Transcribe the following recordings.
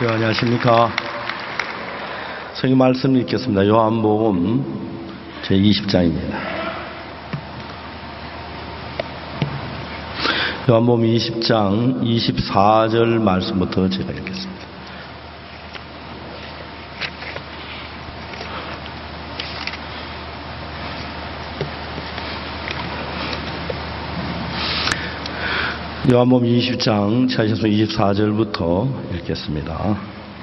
네, 안녕하십니까. 성경 말씀을 읽겠습니다. 요한복음 제20장입니다. 요한복음 20장 24절 말씀부터 제가 읽겠습니다. 요한복음 20장 24절부터 읽겠습니다.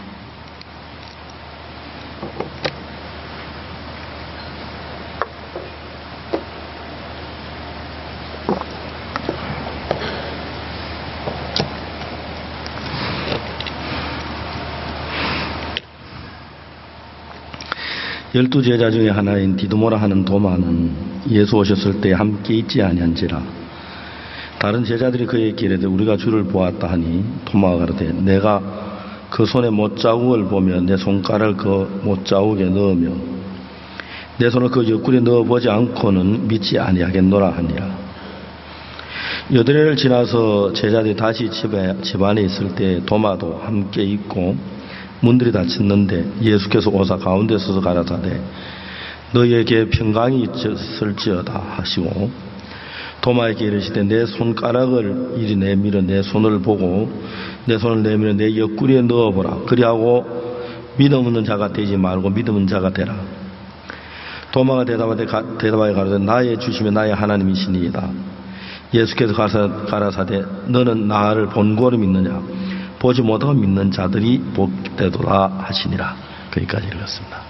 열두 제자 중에 하나인 디두모라 하는 도마는 예수 오셨을 때 함께 있지 아니한지라. 다른 제자들이 그에게 이르되 우리가 주를 보았다 하니 도마가 가로되 내가 그 손에 못자국을 보며 내 손가락을 그 못자국에 넣으며 내 손을 그 옆구리에 넣어보지 않고는 믿지 아니하겠노라 하니라. 여드레를 지나서 제자들이 다시 집 안에 있을 때 도마도 함께 있고 문들이 닫혔는데 예수께서 오사 가운데 서서 가라사대 너희에게 평강이 있을지어다 하시고 도마에게 이르시되 내 손가락을 이리 내밀어 내 손을 보고 내 손을 내밀어 내 옆구리에 넣어보라. 그리하고 믿음 없는 자가 되지 말고 믿음 없는 자가 되라. 도마가 대답하여 가로되 나의 주시며 나의 하나님이시니이다. 예수께서 가라사대 너는 나를 본고로 믿느냐. 보지 못하고 믿는 자들이 복되도다 하시니라. 거기까지 읽었습니다.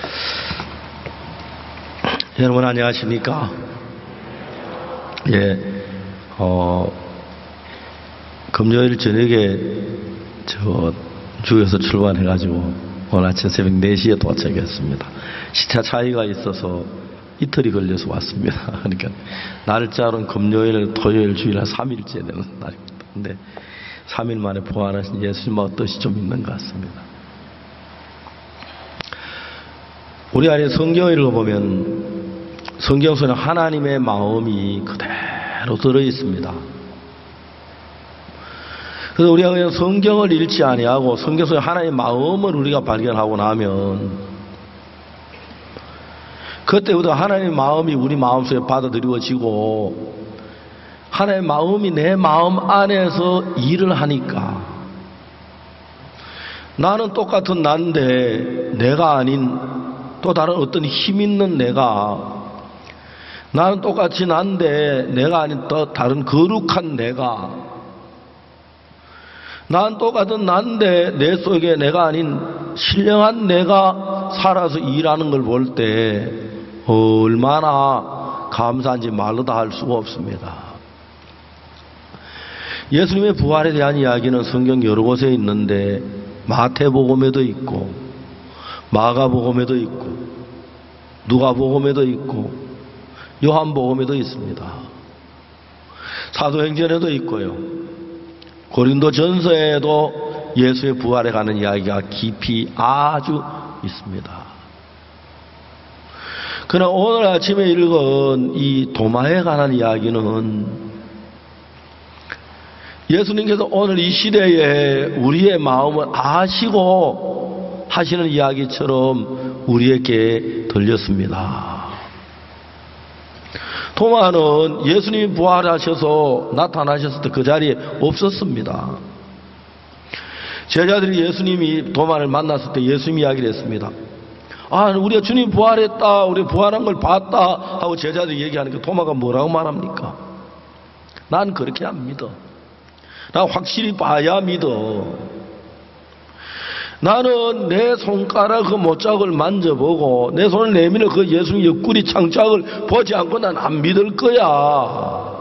여러분 안녕하십니까? 예, 금요일 저녁에 주에서 출발해가지고 오늘 아침 새벽 4시에 도착했습니다. 시차 차이가 있어서 이틀이 걸려서 왔습니다. 그러니까 날짜로는 금요일, 토요일, 주일 한 3일째 되는 날입니다. 근데 3일 만에 부활하신 예수님과 뜻이 좀 있는 것 같습니다. 우리 안에 성경을 읽어보면 성경 속에 하나님의 마음이 그대로 들어있습니다. 그래서 우리가 그냥 성경을 읽지 아니하고 성경 속에 하나님의 마음을 우리가 발견하고 나면 그때부터 하나님의 마음이 우리 마음속에 받아들여지고 하나님의 마음이 내 마음 안에서 일을 하니까 나는 똑같은 나인데 내가 아닌 또 다른 어떤 힘 있는 내가 나는 똑같이 난데 내가 아닌 또 다른 거룩한 내가 나는 똑같은 난데 내 속에 내가 아닌 신령한 내가 살아서 일하는 걸 볼 때 얼마나 감사한지 말로 다 할 수가 없습니다. 예수님의 부활에 대한 이야기는 성경 여러 곳에 있는데 마태복음에도 있고 마가복음에도 있고 누가복음에도 있고 요한복음에도 있습니다. 사도행전에도 있고요. 고린도전서에도 예수의 부활에 관한 이야기가 깊이 아주 있습니다. 그러나 오늘 아침에 읽은 이 도마에 관한 이야기는 예수님께서 오늘 이 시대에 우리의 마음을 아시고 하시는 이야기처럼 우리에게 들렸습니다. 도마는 예수님이 부활하셔서 나타나셨을 때 그 자리에 없었습니다. 제자들이 예수님이 도마를 만났을 때 예수님이 이야기를 했습니다. 우리가 주님 부활했다, 우리 부활한 걸 봤다 하고 제자들이 얘기하니까 도마가 뭐라고 말합니까? 난 그렇게 안 믿어. 난 확실히 봐야 믿어. 나는 내 손가락 그 못자국을 만져보고 내 손을 내밀어 그 예수님 옆구리 창자국을 보지 않고 난 안 믿을 거야.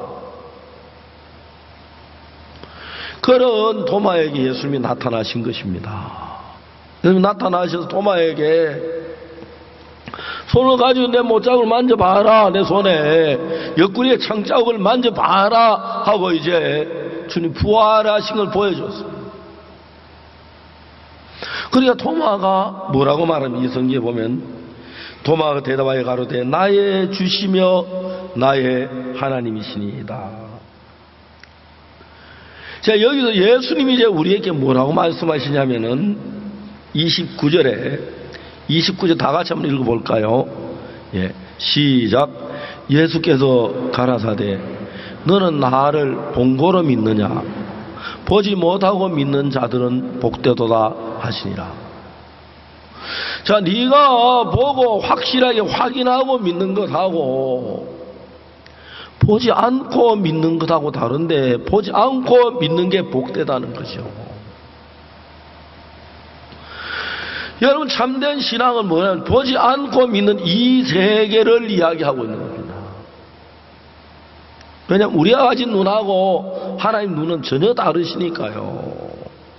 그런 도마에게 예수님이 나타나신 것입니다. 예수님이 나타나셔서 도마에게 손을 가지고 내 못자국을 만져봐라. 내 손에 옆구리에 창자국을 만져봐라 하고 이제 주님 부활하신 걸 보여줬습니다. 그러니까 도마가 뭐라고 말하면 이 성경에 보면 도마가 대답하여 가로되 나의 주시며 나의 하나님이시니이다. 자, 여기서 예수님이 이제 우리에게 뭐라고 말씀하시냐면은 29절 다 같이 한번 읽어볼까요? 예, 시작. 예수께서 가라사대 너는 나를 본고로 믿느냐? 보지 못하고 믿는 자들은 복되도다 하시니라. 자, 네가 보고 확실하게 확인하고 믿는 것하고 보지 않고 믿는 것하고 다른데, 보지 않고 믿는 게 복되다는 거죠. 여러분, 참된 신앙은 뭐냐면 보지 않고 믿는 이 세계를 이야기하고 있는 겁니다. 왜냐하면 우리가 가진 눈하고 하나님 눈은 전혀 다르시니까요.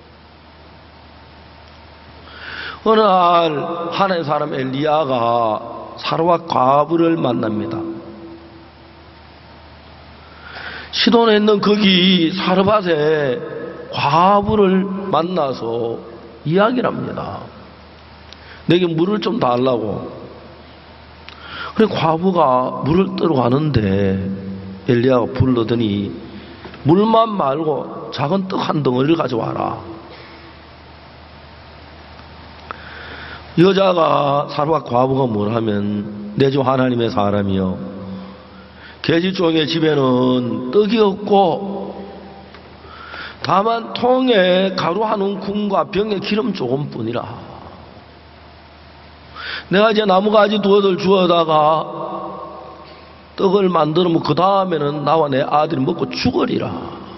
어느 날 하나님의 사람 엘리야가 사르밧 과부를 만납니다. 시돈에 있는 거기 사르밧에 과부를 만나서 이야기를 합니다. 내게 물을 좀 달라고. 그래 과부가 물을 뜨러 가는데 엘리야가 불러더니 물만 말고 작은 떡 한 덩어리를 가져와라. 여자가 사르밧 과부가 뭘 하면 내 주 하나님의 사람이여, 계집종의 집에는 떡이 없고 다만 통에 가루 한 움큼과 병에 기름 조금뿐이라. 내가 이제 나무가지 두어들 주어다가 떡을 만들면 그 다음에는 나와 내 아들이 먹고 죽으리라.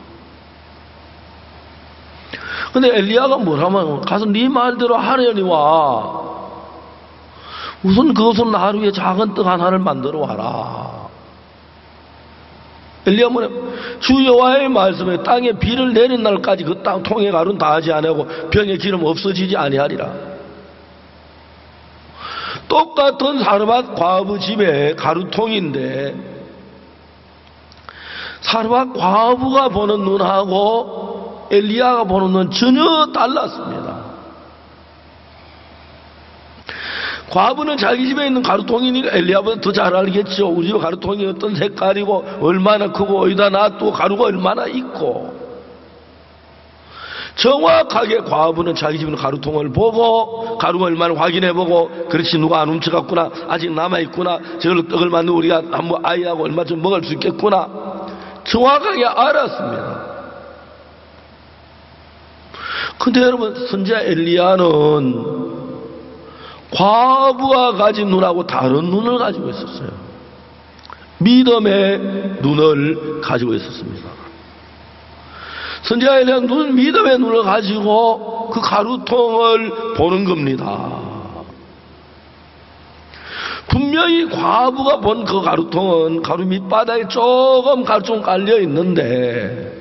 근데 엘리야가 뭐라면 가서 네 말대로 하려니와 우선 그것은 하루에 작은 떡 하나를 만들어 와라. 엘리야 뭐냐, 주 여호와의 말씀에 땅에 비를 내린 날까지 그 땅 통에 가루는 다 하지 아니하고 병에 기름 없어지지 아니하리라. 똑같은 사르밧 과부 집에 가루통인데 사르밧 과부가 보는 눈하고 엘리야가 보는 눈은 전혀 달랐습니다. 과부는 자기 집에 있는 가루통이니까 엘리야보다 더 잘 알겠죠. 우리 집 가루통이 어떤 색깔이고 얼마나 크고 어디다 놔두고 가루가 얼마나 있고. 정확하게 과부는 자기 집에 있는 가루통을 보고 가루가 얼마나 확인해보고, 그렇지 누가 안 훔쳐갔구나, 아직 남아있구나, 저걸로 떡을 만들고 우리가 한번 아이하고 얼마 좀 먹을 수 있겠구나, 정확하게 알았습니다. 근데 여러분, 선지자 엘리야는 과부가 가진 눈하고 다른 눈을 가지고 있었어요. 믿음의 눈을 가지고 있었습니다. 선지자 엘리야는 믿음의 눈을 가지고 그 가루통을 보는 겁니다. 분명히 과부가 본 그 가루통은 가루 밑바닥에 조금 가루 깔려 있는데,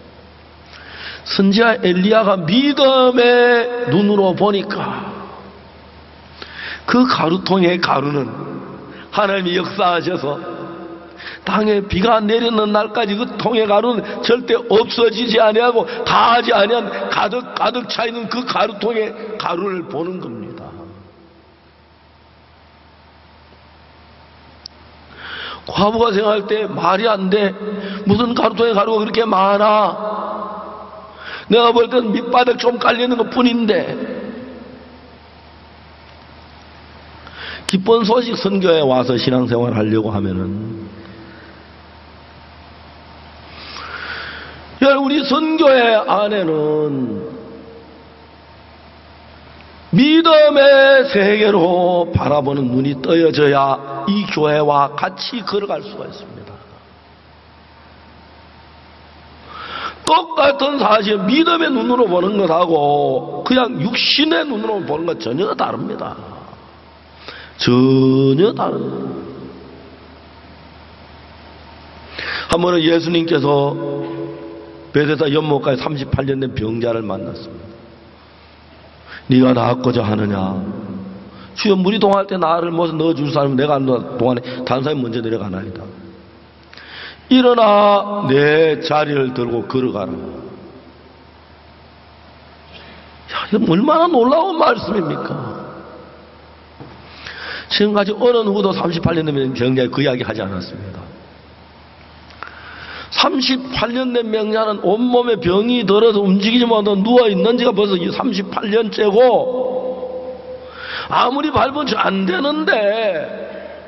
선지자 엘리야가 믿음의 눈으로 보니까 그 가루통의 가루는 하나님이 역사하셔서 땅에 비가 내리는 날까지 그 통의 가루는 절대 없어지지 아니하고 다하지 아니한 가득 차 있는 그 가루통의 가루를 보는 겁니다. 과부가 생각할 때 말이 안 돼. 무슨 가루통에 가루가 그렇게 많아? 내가 볼 땐 밑바닥 좀 깔리는 것 뿐인데. 기쁜 소식 선교에 와서 신앙생활 하려고 하면은, 우리 선교회 안에는 믿음의 세계로 바라보는 눈이 떠여져야 이 교회와 같이 걸어갈 수가 있습니다. 똑같은 사실, 믿음의 눈으로 보는 것하고 그냥 육신의 눈으로 보는 것 전혀 다릅니다. 전혀 다릅니다. 한 번은 예수님께서 베데스다 연못가에 38년 된 병자를 만났습니다. 네가 나았고자 하느냐? 주여, 물이 동할 때 나를 모셔 넣어줄 사람은 내가 안 동안에 다른 사람이 먼저 내려가나이다. 일어나 내 자리를 들고 걸어가라. 야, 이거 얼마나 놀라운 말씀입니까? 지금까지 어느 누구도 38년 된 병자에 그 이야기 하지 않았습니다. 38년 된 명자는 온몸에 병이 들어서 움직이지 못하고 누워있는 지가 벌써 38년째고 아무리 밟으면 안 되는데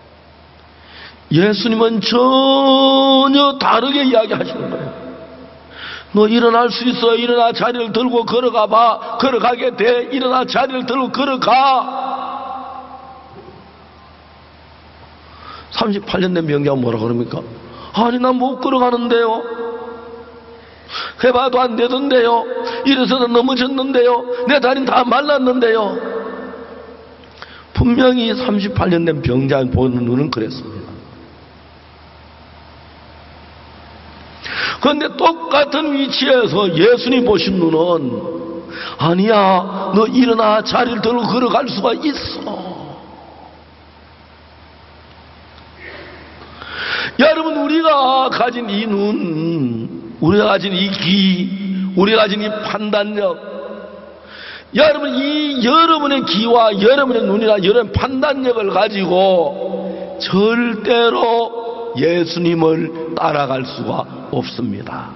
예수님은 전혀 다르게 이야기하시는 거예요. 너 일어날 수 있어. 일어나 자리를 들고 걸어가 봐. 걸어가게 돼. 일어나 자리를 들고 걸어가. 38년 된 병자가 뭐라 그럽니까? 아니 난 못 걸어가는데요. 해봐도 안 되던데요. 이래서는 넘어졌는데요. 내 다리는 다 말랐는데요. 분명히 38년 된 병자 보는 눈은 그랬습니다. 그런데 똑같은 위치에서 예수님 보신 눈은 아니야, 너 일어나 자리를 들고 걸어갈 수가 있어. 여러분, 우리가 가진 이 눈, 우리가 가진 이 귀, 우리가 가진 이 판단력, 여러분, 이 여러분의 귀와 여러분의 눈이나 여러분의 판단력을 가지고 절대로 예수님을 따라갈 수가 없습니다.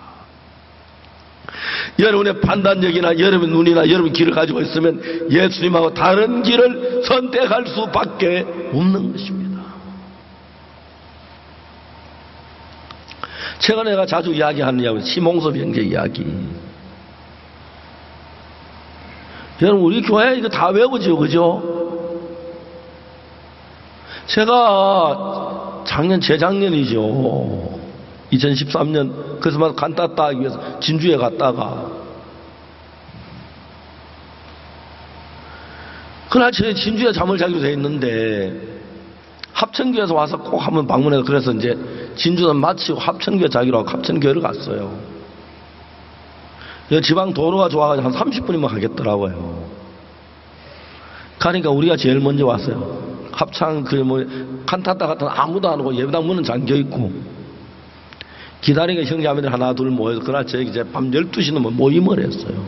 여러분의 판단력이나 여러분의 눈이나 여러분의 귀를 가지고 있으면 예수님하고 다른 길을 선택할 수밖에 없는 것입니다. 최근에 내가 자주 이야기하는 이야기, 심홍섭 형제 이야기. 여러분, 우리 교회 이거 다 외우죠, 그죠? 제가 재작년이죠. 2013년 크리스마스 간다 따기 위해서 진주에 갔다가 그날 제 진주에 잠을 자기로 돼 있는데 합천교에서 와서 꼭 한번 방문해서 그래서 이제 진주는 마치고 합천교에 자기로 하고 합천교회를 갔어요. 지방 도로가 좋아가지고 한 30분이면 가겠더라고요. 가니까 우리가 제일 먼저 왔어요. 합창 칸타타 같은 아무도 안 오고 예배당 문은 잠겨 있고 기다리니까 형제자매들 하나 둘 모여서 그날 저희 이제 밤 12시 넘으면 모임을 했어요.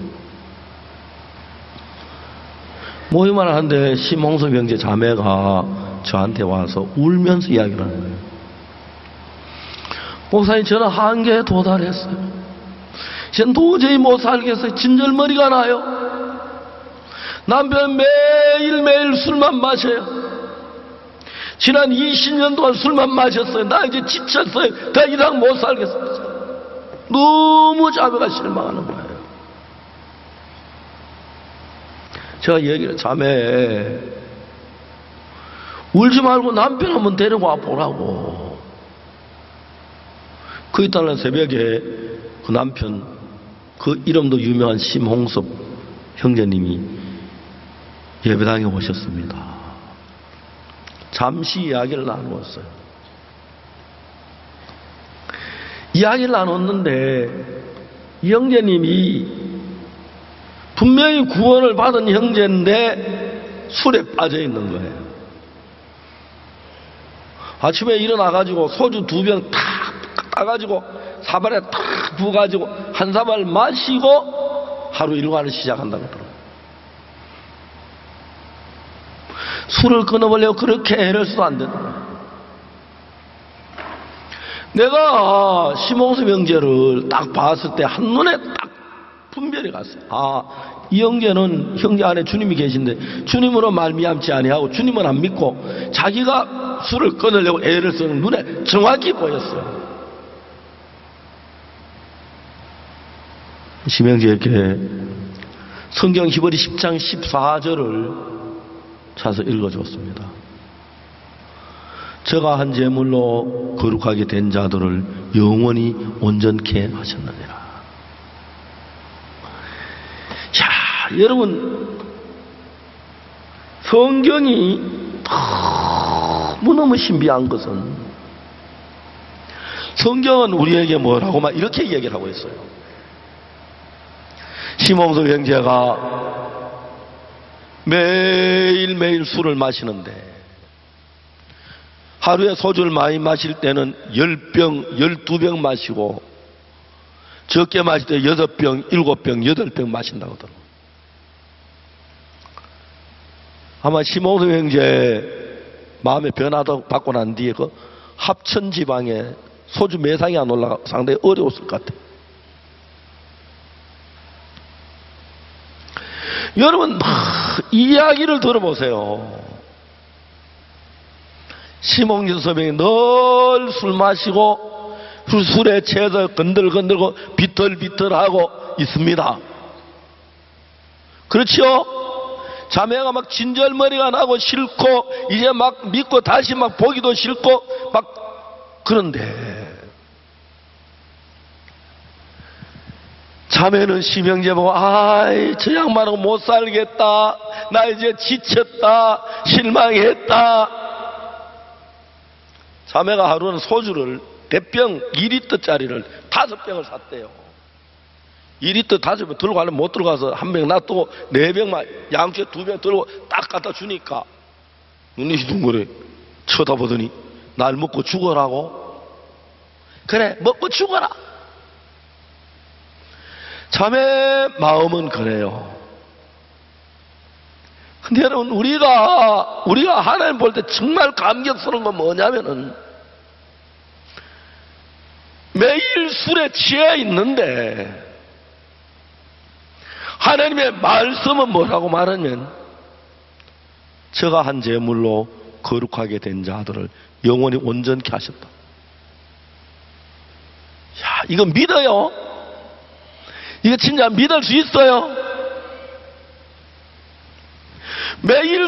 모임을 하는데 심홍섭 형제 자매가 저한테 와서 울면서 이야기를 하는 거예요. 목사님, 저는 한계에 도달했어요. 전 도저히 못 살겠어요. 진절머리가 나요. 남편 매일매일 술만 마셔요. 지난 20년 동안 술만 마셨어요. 나 이제 지쳤어요. 더 이상 못 살겠어요. 너무 자매가 실망하는 거예요. 제가 얘기를, 자매 울지 말고 남편 한번 데리고 와 보라고. 그 이튿날 새벽에 그 남편, 그 이름도 유명한 심홍섭 형제님이 예배당에 오셨습니다. 잠시 이야기를 나누었어요. 이야기를 나눴는데 이 형제님이 분명히 구원을 받은 형제인데 술에 빠져 있는 거예요. 아침에 일어나가지고 소주 2병 탁 따가지고 사발에 탁 부어가지고 한 사발 마시고 하루 일과를 시작한다고 그러더라고요. 술을 끊어보려고 그렇게 애를 써도 안 되는 거예요. 내가 심홍섭 형제를 딱 봤을 때 한눈에 딱 분별이 갔어요. 아, 이 형제는 형제 안에 주님이 계신데 주님으로 말미암지 아니하고 주님은 안 믿고 자기가 술을 끊으려고 애를 쓰는 눈에 정확히 보였어요. 심형제에게 성경 히브리 10장 14절을 찾아서 읽어줬습니다. 저가 한 제물로 거룩하게 된 자들을 영원히 온전케 하셨느니라. 자, 여러분, 성경이 너무너무 신비한 것은 성경은 우리에게 뭐라고 막 이렇게 얘기를 하고 있어요. 심홍섭 형제가 매일매일 술을 마시는데 하루에 소주를 많이 마실 때는 10병, 12병 마시고 적게 마실 때 6병, 7병, 8병 마신다고 하더라고요. 아마 심홍섭 형제 마음의 변화도 받고 난 뒤에 그 합천 지방에 소주 매상이 안 올라가 상당히 어려웠을 것 같아요. 여러분, 이 이야기를 들어보세요. 시몬 서병이 늘 술 마시고 술에 취해서 건들건들고 비틀비틀하고 있습니다. 그렇죠? 자매가 막 진절머리가 나고 싫고 이제 막 믿고 다시 막 보기도 싫고 막 그런데 자매는 심형제 보고 아이 저 양반하고 못 살겠다, 나 이제 지쳤다, 실망했다. 자매가 하루는 소주를 대병 2리터짜리를 5병을 샀대요. 2리터 5병 들고 가려면 못 들어가서 한 병 놔두고 4병만 양쪽에 2병 들고 딱 갖다 주니까 눈이 둥그레 쳐다보더니 날 먹고 죽어라고? 그래 먹고 죽어라. 자매 마음은 그래요. 근데 여러분 우리가 하나님 볼 때 정말 감격스러운 건 뭐냐면은 매일 술에 취해 있는데 하나님의 말씀은 뭐라고 말하면 저가 한 제물로 거룩하게 된 자들을 영원히 온전케 하셨다. 야, 이거 믿어요? 이거 진짜 믿을 수 있어요? 매일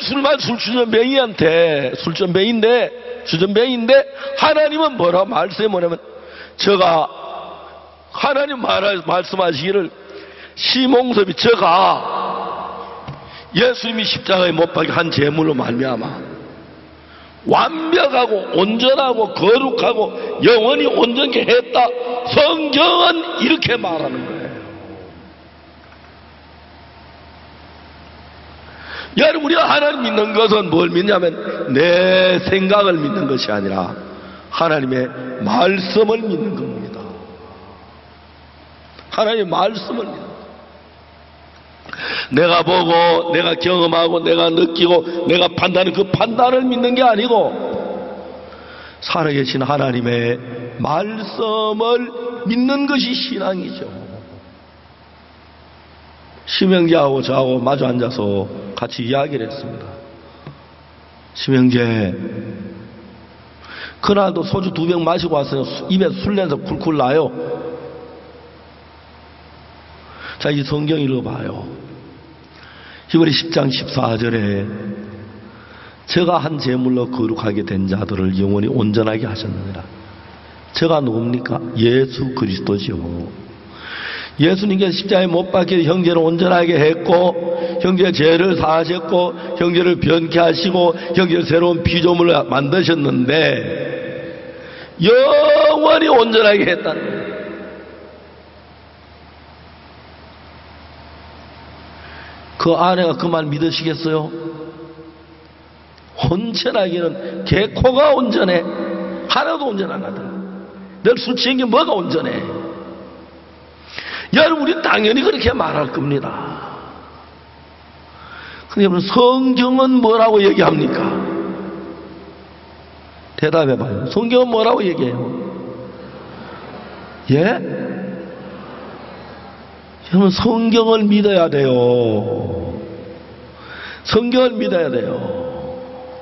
술주전뱅이인데 하나님은 뭐라고 말씀해 뭐냐면 저가 하나님 말씀하시기를 시몬섭이 저가 예수님이 십자가에 못 박혀 한 제물로 말미암아 완벽하고 온전하고 거룩하고 영원히 온전케 했다. 성경은 이렇게 말하는 거예요. 여러분 우리가 하나님 믿는 것은 뭘 믿냐면 내 생각을 믿는 것이 아니라 하나님의 말씀을 믿는 겁니다. 하나님의 말씀을 믿는 겁니다. 내가 보고 내가 경험하고 내가 느끼고 내가 판단하는 그 판단을 믿는 게 아니고 살아계신 하나님의 말씀을 믿는 것이 신앙이죠. 심형제하고 저하고 마주 앉아서 같이 이야기를 했습니다. 심형제, 그날도 소주 2병 마시고 왔어요. 입에 술 냄새 쿨쿨 나요. 자, 이 성경 읽어봐요. 히브리 10장 14절에 저가 한 제물로 거룩하게 된 자들을 영원히 온전하게 하셨느니라. 저가 누굽니까? 예수 그리스도지요. 예수님께서 십자가에 못 박혀 형제를 온전하게 했고 형제의 죄를 사하셨고 형제를 변케 하시고 형제를 새로운 피조물을 만드셨는데 영원히 온전하게 했다는 거예요. 그 아내가 그 말 믿으시겠어요? 온전하기는 개코가 온전해. 하나도 온전 안 하더라. 늘 술 취한 게 뭐가 온전해? 여러분 우리 당연히 그렇게 말할 겁니다. 근데 여러분 성경은 뭐라고 얘기합니까? 대답해봐요. 성경은 뭐라고 얘기해요? 예? 여러분 성경을 믿어야 돼요. 성경을 믿어야 돼요.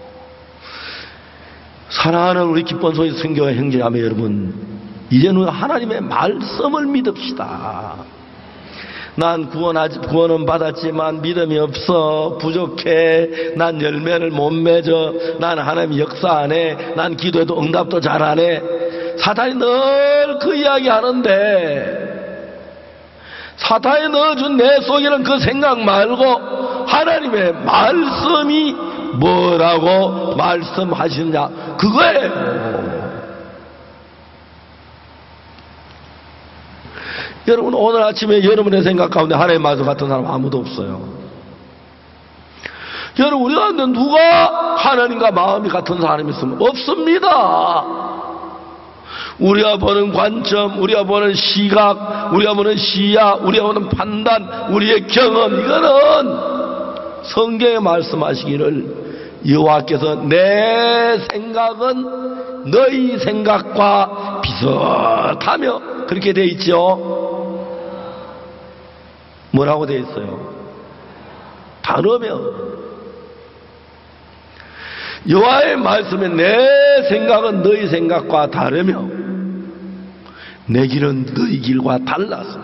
사랑하는 우리 기쁜 소리 성경의 형제자매 여러분, 이제는 하나님의 말씀을 믿읍시다. 난 구원은 받았지만 믿음이 없어, 부족해, 난 열매를 못 맺어, 난 하나님 역사 안 해, 난 기도해도 응답도 잘 안 해. 사탄이 늘 그 이야기 하는데 사탄이 넣어준 내 속에는 그 생각 말고 하나님의 말씀이 뭐라고 말씀하시느냐, 그거예요. 여러분 오늘 아침에 여러분의 생각 가운데 하나님의 말씀 같은 사람 아무도 없어요. 여러분 우리가 누가 하나님과 마음이 같은 사람이 있으면 없습니다. 우리가 보는 관점, 우리가 보는 시각, 우리가 보는 시야, 우리가 보는 판단, 우리의 경험, 이거는 성경에 말씀하시기를 여호와께서 내 생각은 너희 생각과 비슷하며 그렇게 돼 있죠. 뭐라고 돼 있어요? 다르며. 여호와의 말씀에 내 생각은 너희 생각과 다르며 내 길은 너희 길과 달라서.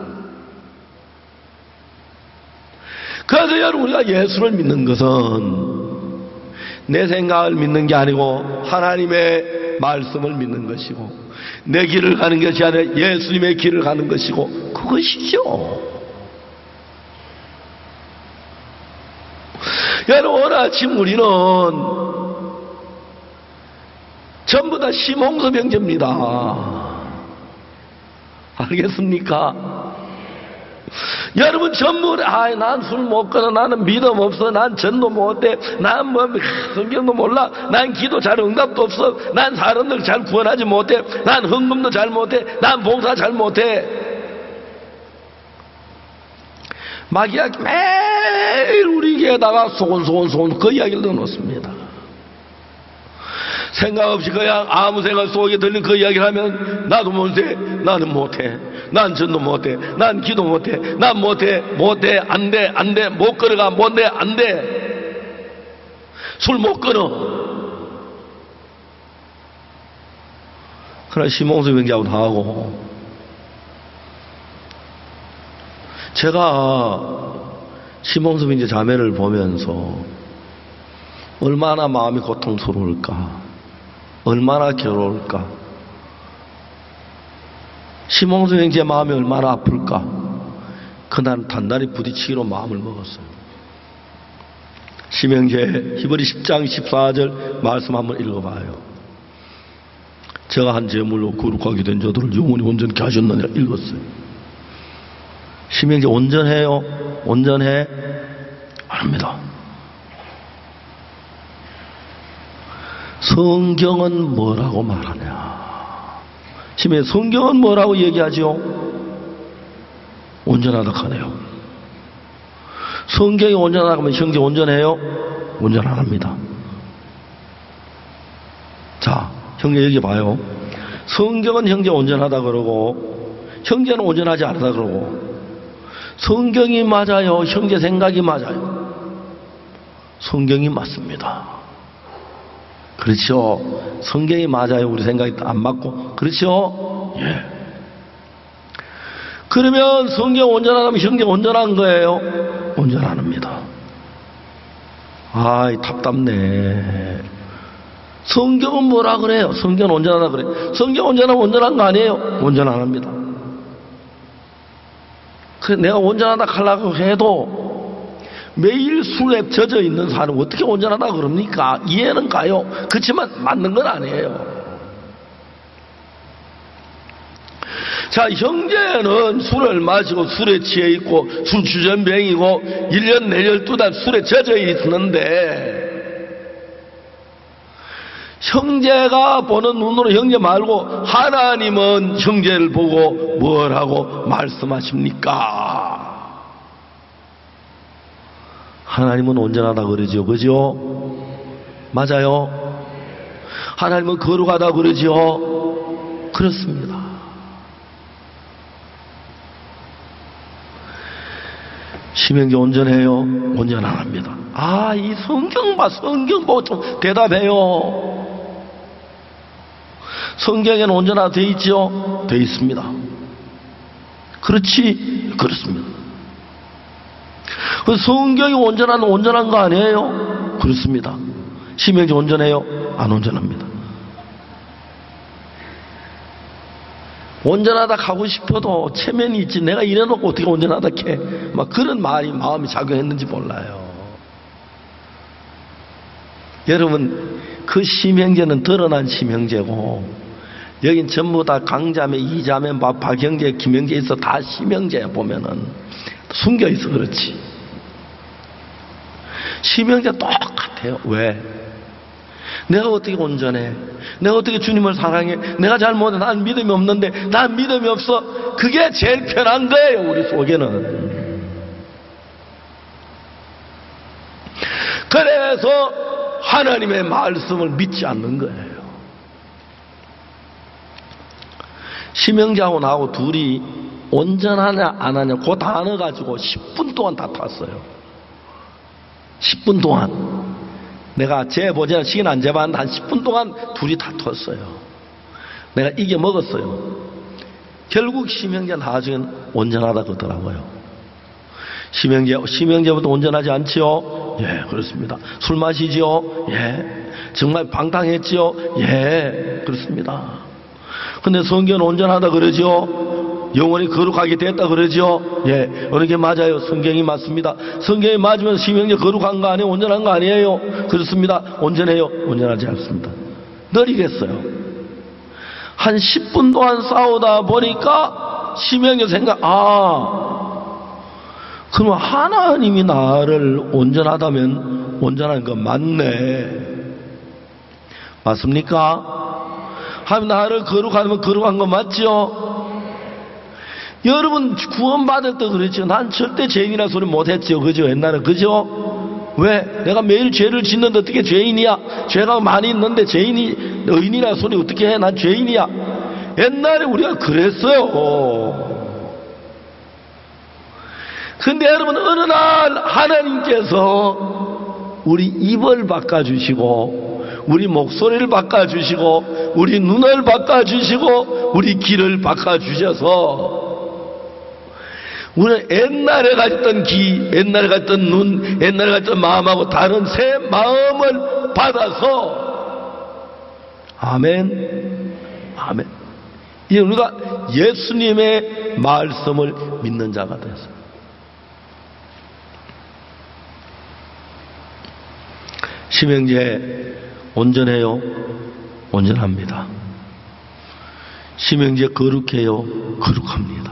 그래서 여러분, 우리가 예수를 믿는 것은 내 생각을 믿는 게 아니고 하나님의 말씀을 믿는 것이고, 내 길을 가는 것이 아니라 예수님의 길을 가는 것이고, 그것이죠. 여러분, 오늘 아침 우리는 전부 다 심홍섭 형제입니다. 알겠습니까? 여러분 전부 난 술 못 끊어, 나는 믿음 없어, 난 전도 못해, 난 뭐 성경도 몰라, 난 기도 잘 응답도 없어, 난 사람들 잘 구원하지 못해, 난 헌금도 잘 못해, 난 봉사 잘 못해. 막 이야기 매일 우리 귀에다가 소곤소곤 그 이야기를 넣어놓습니다. 생각 없이 그냥 아무 생각 속에 들린 그 이야기를 하면 나도 못해, 나는 못해, 난 전도 못해, 난 기도 못해, 난 못해, 안돼, 못 걸어가, 못해, 안돼, 술 못 끊어. 그러나 심홍수 병기하고 다 하고. 제가 심홍수 병기 자매를 보면서 얼마나 마음이 고통스러울까, 얼마나 괴로울까, 심홍수 형제의 마음이 얼마나 아플까. 그날 단단히 부딪히기로 마음을 먹었어요. 심형제 히브리 10장 14절 말씀 한번 읽어봐요. 제가 한 제물로 거룩하게 된 자들을 영원히 온전케 하셨느니라 읽었어요. 심형제 온전해요? 온전해? 아닙니다. 성경은 뭐라고 말하냐? 심해 성경은 뭐라고 얘기하죠? 온전하다 하네요. 성경이 온전하다 하면 형제 온전해요? 온전 안 합니다. 자, 형제 여기 봐요. 성경은 형제 온전하다 그러고 형제는 온전하지 않다 그러고, 성경이 맞아요? 형제 생각이 맞아요? 성경이 맞습니다. 그렇죠. 성경이 맞아요. 우리 생각이 안 맞고. 그렇죠. 예. 그러면 성경 온전하다면 형제 온전한 거예요? 온전 안 합니다. 아이, 답답네. 성경은 뭐라 그래요? 성경은 온전하다 그래. 성경 온전하면 온전한 거 아니에요? 온전 안 합니다. 그래, 내가 온전하다 하려고 해도 매일 술에 젖어 있는 사람 어떻게 온전하다 그럽니까? 이해는 가요. 그렇지만 맞는 건 아니에요. 자, 형제는 술을 마시고 술에 취해 있고 술주전병이고 1년 내열 2달 술에 젖어 있는데, 형제가 보는 눈으로 형제 말고 하나님은 형제를 보고 뭐라고 말씀하십니까? 하나님은 온전하다 그러죠. 그죠? 맞아요? 하나님은 거룩하다 그러죠. 그렇습니다. 심형제 온전해요? 온전 안 합니다. 아, 이 성경 보고 좀 대답해요. 성경에는 온전하다 돼 있죠? 돼 있습니다. 그렇지? 그렇습니다. 성경이 온전한 거 아니에요? 그렇습니다. 심형제 온전해요? 안 온전합니다. 온전하다 하고 싶어도 체면이 있지, 내가 이래놓고 어떻게 온전하다 캐, 막 그런 마음이 작용했는지 몰라요. 여러분, 그 심형제는 드러난 심형제고, 여긴 전부 다 강자매, 이자매, 박형제, 김형제 있어. 다 심형제야. 보면은 숨겨 있어. 그렇지. 심형제 똑같아요. 왜? 내가 어떻게 온전해? 내가 어떻게 주님을 사랑해? 내가 잘못해? 난 믿음이 없는데, 난 믿음이 없어. 그게 제일 편한 거예요, 우리 속에는. 그래서 하나님의 말씀을 믿지 않는 거예요. 심형제하고 나하고 둘이 온전하냐 안 하냐 그 단어 가지고 10분 동안 다퉜어요. 10분 동안. 내가 재보자 시간 안 재봤는데 한 10분 동안 둘이 다퉜어요. 내가 이겨먹었어요. 결국 심형제 나중엔 온전하다 그러더라고요. 심형제부터 온전하지 않지요? 예, 그렇습니다. 술 마시지요? 예. 정말 방탕했지요? 예, 그렇습니다. 근데 성경은 온전하다 그러죠? 영원히 거룩하게 됐다 그러죠? 예, 어느 게 맞아요? 성경이 맞습니다. 성경이 맞으면 심형제 거룩한 거 아니에요? 온전한 거 아니에요? 그렇습니다. 온전해요? 온전하지 않습니다. 느리겠어요. 한 10분 동안 싸우다 보니까 심형제 생각, 그럼 하나님이 나를 온전하다면 온전한 거 맞네. 맞습니까? 하나님 나를 거룩하다면 거룩한 거 맞죠? 여러분 구원받을 때 그랬죠. 난 절대 죄인이라 소리 못했죠. 그죠? 옛날에 그죠? 왜? 내가 매일 죄를 짓는데 어떻게 죄인이야? 죄가 많이 있는데 의인이라 소리 어떻게 해? 난 죄인이야. 옛날에 우리가 그랬어요. 근데 여러분 어느 날 하나님께서 우리 입을 바꿔주시고 우리 목소리를 바꿔주시고 우리 눈을 바꿔주시고 우리 귀를 바꿔주셔서 우리는 옛날에 가졌던 귀, 옛날에 가졌던 눈, 옛날에 가졌던 마음하고 다른 새 마음을 받아서 아멘, 아멘. 이제 우리가 예수님의 말씀을 믿는 자가 됐어요. 심형제 온전해요? 온전합니다. 심형제 거룩해요? 거룩합니다.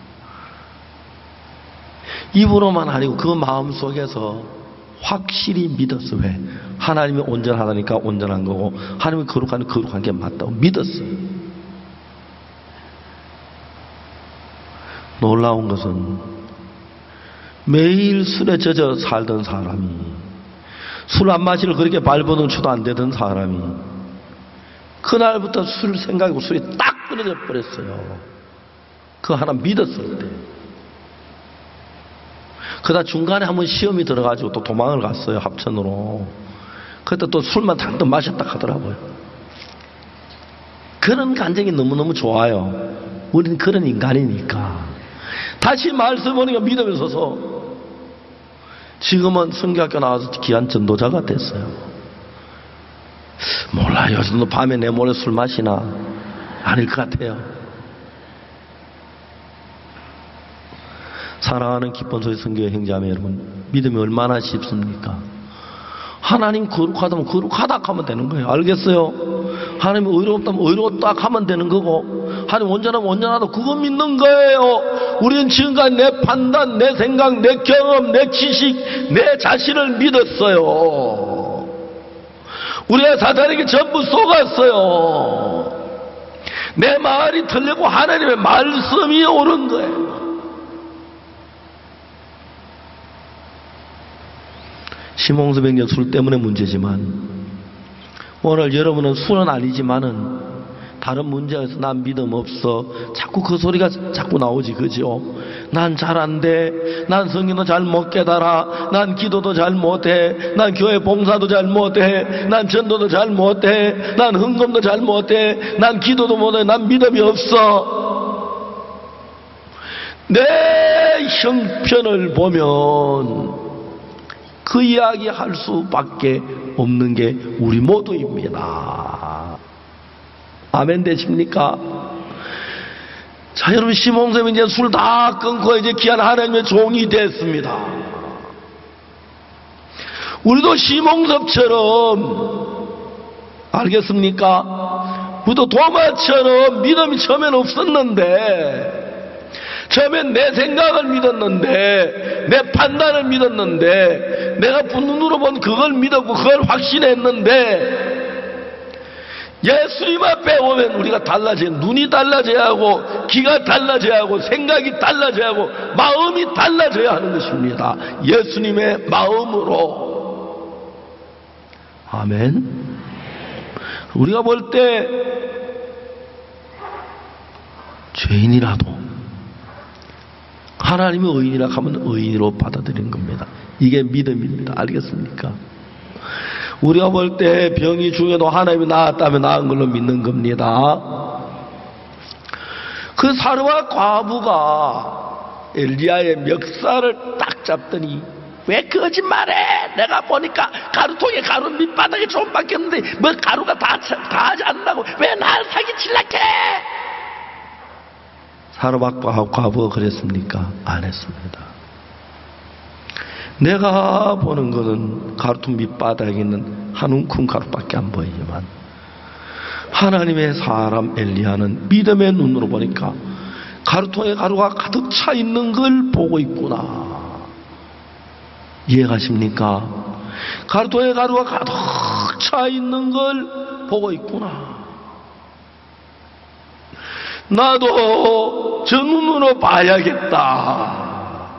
입으로만 아니고 그 마음 속에서 확실히 믿었어. 왜? 하나님이 온전하다니까 온전한 거고 하나님이 거룩하니까 거룩한 게 맞다고 믿었어요. 놀라운 것은 매일 술에 젖어 살던 사람이 술 안 마시를 그렇게 발버둥 쳐도 안 되던 사람이 그날부터 술 생각이고 술이 딱 끊어져 버렸어요. 그 하나 믿었을 때. 그러다 중간에 한번 시험이 들어가지고 또 도망을 갔어요. 합천으로. 그때 또 술만 잔뜩 마셨다 하더라고요. 그런 감정이 너무너무 좋아요. 우리는 그런 인간이니까. 다시 말씀 보니까 믿음에 서서 지금은 성경학교 나와서 귀한 전도자가 됐어요. 몰라요. 요즘도 밤에 내 몰래 술 마시나? 아닐 것 같아요. 사랑하는 기쁜 소리 성교의 형제자매 여러분, 믿음이 얼마나 쉽습니까? 하나님 거룩하다면 거룩하다 하면 되는 거예요. 알겠어요? 하나님 의롭다면 의롭다 하면 되는 거고, 하나님 온전하면 온전하다 그거 믿는 거예요. 우리는 지금까지 내 판단, 내 생각, 내 경험, 내 지식, 내 자신을 믿었어요. 우리가 사탄에게 전부 속았어요. 내 말이 틀리고 하나님의 말씀이 옳은 거예요. 심홍수병력 술 때문에 문제지만 오늘 여러분은 술은 아니지만은 다른 문제에서 난 믿음 없어 자꾸 그 소리가 자꾸 나오지 그죠? 난 잘 안 돼. 난 성경도 잘 못 깨달아. 난 기도도 잘 못해. 난 교회 봉사도 잘 못해. 난 전도도 잘 못해. 난 헌금도 잘 못해. 난 기도도 못해. 난 믿음이 없어. 내 형편을 보면 그 이야기 할 수밖에 없는 게 우리 모두입니다. 아멘 되십니까? 자, 여러분, 심홍쌤이 이제 술 다 끊고 이제 귀한 하나님의 종이 됐습니다. 우리도 심홍섭처럼, 알겠습니까? 우리도 도마처럼 믿음이 처음엔 없었는데, 처음엔 내 생각을 믿었는데, 내 판단을 믿었는데, 내가 눈으로 본 그걸 믿었고, 그걸 확신했는데, 예수님 앞에 오면 우리가 달라져야, 눈이 달라져야 하고, 귀가 달라져야 하고, 생각이 달라져야 하고, 마음이 달라져야 하는 것입니다. 예수님의 마음으로. 아멘. 우리가 볼 때, 죄인이라도 하나님의 의인이라 하면 의인으로 받아들이는 겁니다. 이게 믿음입니다. 알겠습니까? 우리가 볼 때 병이 중에도 하나님이 나았다면 나은 걸로 믿는 겁니다. 그 사르와 과부가 엘리야의 멱살을 딱 잡더니 왜 거짓말해? 내가 보니까 가루통에 가루 밑바닥에 좀밖에 없는데 뭐 가루가 다 하지 않는다고 왜 날 사기칠라해? 사르와 과부가 그랬습니까? 안 했습니다. 내가 보는 것은 가루통 밑바닥에 있는 한 움큼 가루밖에 안 보이지만 하나님의 사람 엘리야는 믿음의 눈으로 보니까 가루통에 가루가 가득 차 있는 걸 보고 있구나. 이해가십니까? 가루통에 가루가 가득 차 있는 걸 보고 있구나. 나도 저 눈으로 봐야겠다.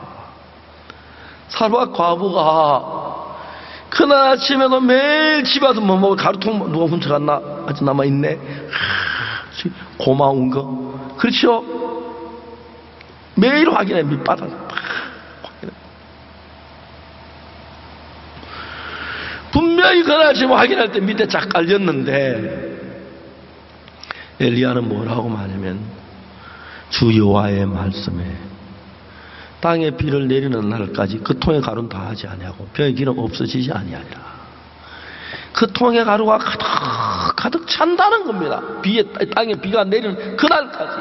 사르와 과부가 그날 아침에도 매일 집에 와서 뭐 먹을 가루통 누가 훔쳐갔나? 아직 남아있네. 고마운 거. 그렇죠? 매일 확인해. 밑바닥 확인해. 분명히 그날 아침에 확인할 때 밑에 쫙 깔렸는데 엘리야는 뭐라고 말하냐면 주 여호와의 말씀에 땅에 비를 내리는 날까지 그 통에 가루는 다 하지 아니하고 병의 기름 없어지지 아니하리라. 그 통에 가루가 가득 찬다는 겁니다. 땅에 비가 내리는 그날까지.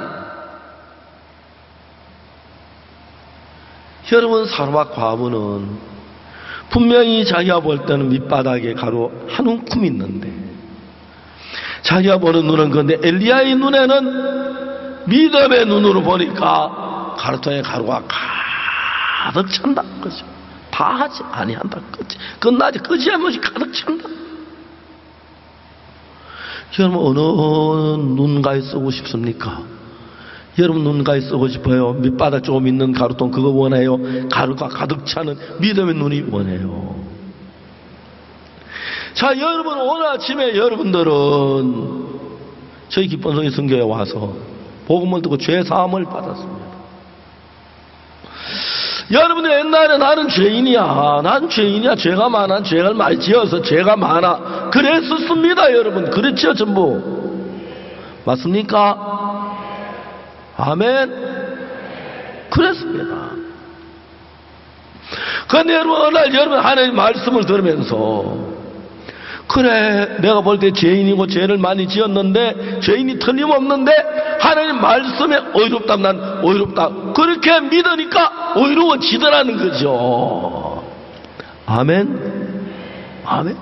여러분, 사르와 과부는 분명히 자기가 볼 때는 밑바닥에 가루 한 움큼 있는데 자기가 보는 눈은 그런데 엘리야의 눈에는 믿음의 눈으로 보니까 가루통에 가루가 가득 찬다. 그죠? 다 하지 아니한다. 끝나지 끄지않으면 가득 찬다. 여러분, 어느 눈가에 쓰고 싶습니까? 여러분 눈가에 쓰고 싶어요? 밑바닥 조금 있는 가루통 그거 원해요? 가루가 가득 차는 믿음의 눈이 원해요. 자, 여러분, 오늘 아침에 여러분들은 저희 기쁨성의 선교에 와서 복음을 듣고 죄 사함을 받았습니다. 여러분들 옛날에 나는 죄인이야. 난 죄인이야. 죄가 많아. 죄를 많이 지어서 죄가 많아. 그랬었습니다, 여러분. 그랬죠, 전부. 맞습니까? 아멘. 그랬습니다. 그런데 여러분, 어느 날 여러분 하나님 말씀을 들으면서 그래, 내가 볼 때 죄인이고 죄를 많이 지었는데 죄인이 틀림없는데 하나님 말씀에 의롭다. 난 의롭다. 그렇게 믿으니까 의로워지더라는 거죠. 아멘. 아멘.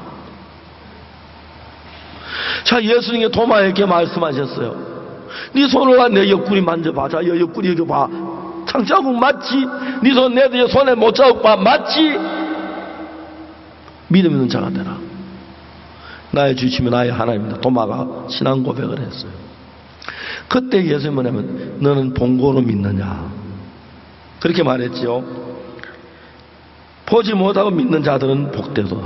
자, 예수님이 도마에게 말씀하셨어요. 네 손을 와 내 옆구리 만져봐. 자, 옆구리 여기 봐. 상자국 맞지? 네 손 내 손에 못 자국 봐. 맞지? 믿음 있는 자가 되라. 나의 주님이 나의 하나님이다. 도마가 신앙 고백을 했어요. 그때 예수님이 뭐냐면 너는 본고로 믿느냐 그렇게 말했죠. 보지 못하고 믿는 자들은 복되도다.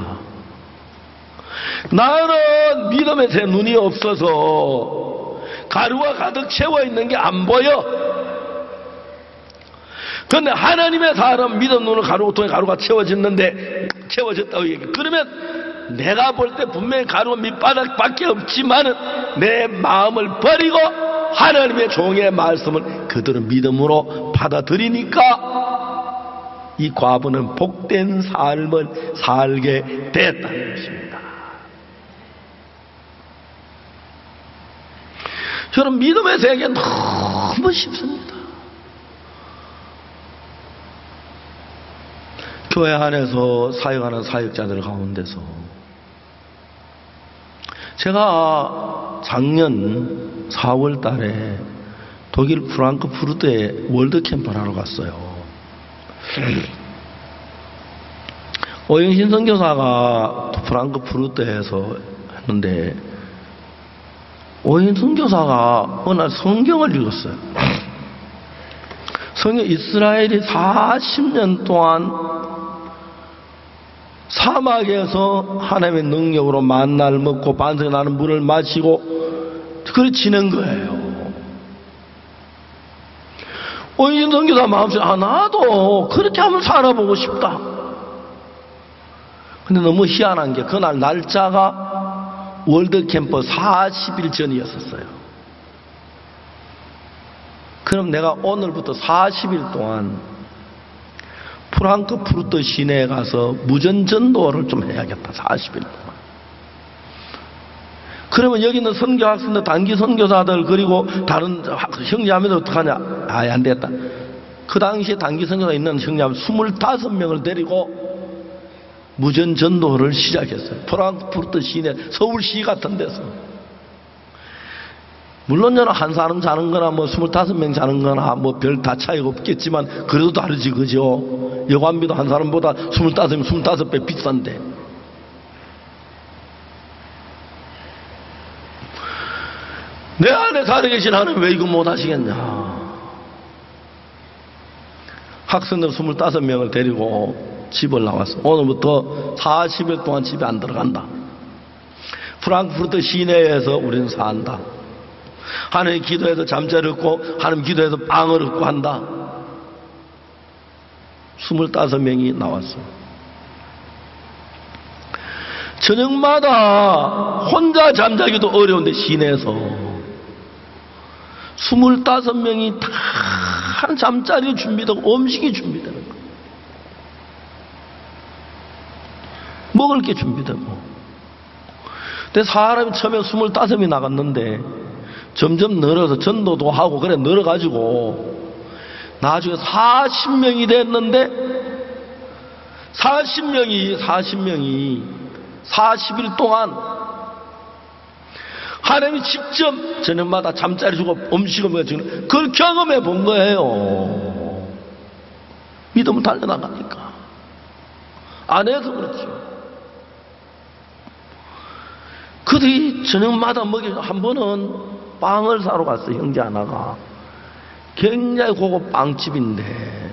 나는 믿음에 제 눈이 없어서 가루가 가득 채워 있는 게 안 보여. 그런데 하나님의 사람 믿음 눈을 가루통에 가루가 채워졌다고 얘기해. 그러면 내가 볼 때 분명히 가루 밑바닥밖에 없지만은 내 마음을 버리고 하나님의 종의 말씀을 그대로 믿음으로 받아들이니까 이 과부는 복된 삶을 살게 됐다는 것입니다. 여러분, 믿음의 세계 너무 쉽습니다. 교회 안에서 사역하는 사역자들 가운데서 제가 작년 4월 달에 독일 프랑크푸르트에 월드캠프를 하러 갔어요. 오영신 선교사가 프랑크푸르트에서 했는데 오영신 선교사가 어느 날 성경을 읽었어요. 성경 이스라엘이 40년 동안 사막에서 하나님의 능력으로 만나를 먹고 반석에 나는 물을 마시고 그래 지낸 거예요. 오인진 선교사 마음속에 나도 그렇게 한번 살아보고 싶다. 근데 너무 희한한 게 그날 날짜가 월드캠프 40일 전이었었어요. 그럼 내가 오늘부터 40일 동안 프랑크푸르트 시내에 가서 무전전도를 좀 해야겠다. 40일 동안. 그러면 여기 있는 선교 학생들, 단기 선교사들, 그리고 다른 형제자매들 어떡하냐? 아예 안 되겠다. 그 당시에 단기 선교사 있는 형제자매 25명을 데리고 무전 전도를 시작했어요. 프랑크푸르트 시내, 서울시 같은 데서. 물론 저는 한 사람 자는 거나 뭐 25명 자는 거나 뭐 별 다 차이가 없겠지만 그래도 다르지, 그죠? 여관비도 한 사람보다 25명, 25배 비싼데. 내 안에 살아계신 하나님 왜 이거 못 하시겠냐? 학생들 25명을 데리고 집을 나왔어. 오늘부터 40일 동안 집에 안 들어간다. 프랑크푸르트 시내에서 우리는 산다. 하나님 기도해서 잠자리 얻고 하나님 기도해서 빵을 얻고 한다. 25명이 나왔어. 저녁마다 혼자 잠자기도 어려운데 시내에서 25명이 다 잠자리 준비되고 음식이 준비되는 거야. 먹을 게 준비되고. 근데 사람이 처음에 25이 나갔는데 점점 늘어서 전도도 하고 그래 늘어가지고 나중에 40명이 됐는데 40명이 40일 동안 하나님이 직접 저녁마다 잠자리 주고 음식을 먹여주는 그걸 경험해 본 거예요. 믿음을 달려나가니까. 안 해서 그렇죠. 그들이 저녁마다 먹여, 한 번은 빵을 사러 갔어요. 형제 하나가. 굉장히 고급 빵집인데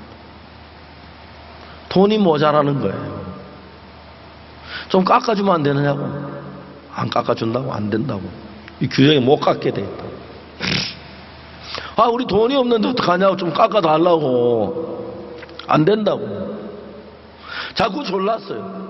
돈이 모자라는 거예요. 좀 깎아주면 안 되느냐고. 안 깎아준다고. 안 된다고. 이 규정에 못 깎게 돼 있다. 아, 우리 돈이 없는데 어떡하냐고. 좀 깎아달라고. 안 된다고. 자꾸 졸랐어요.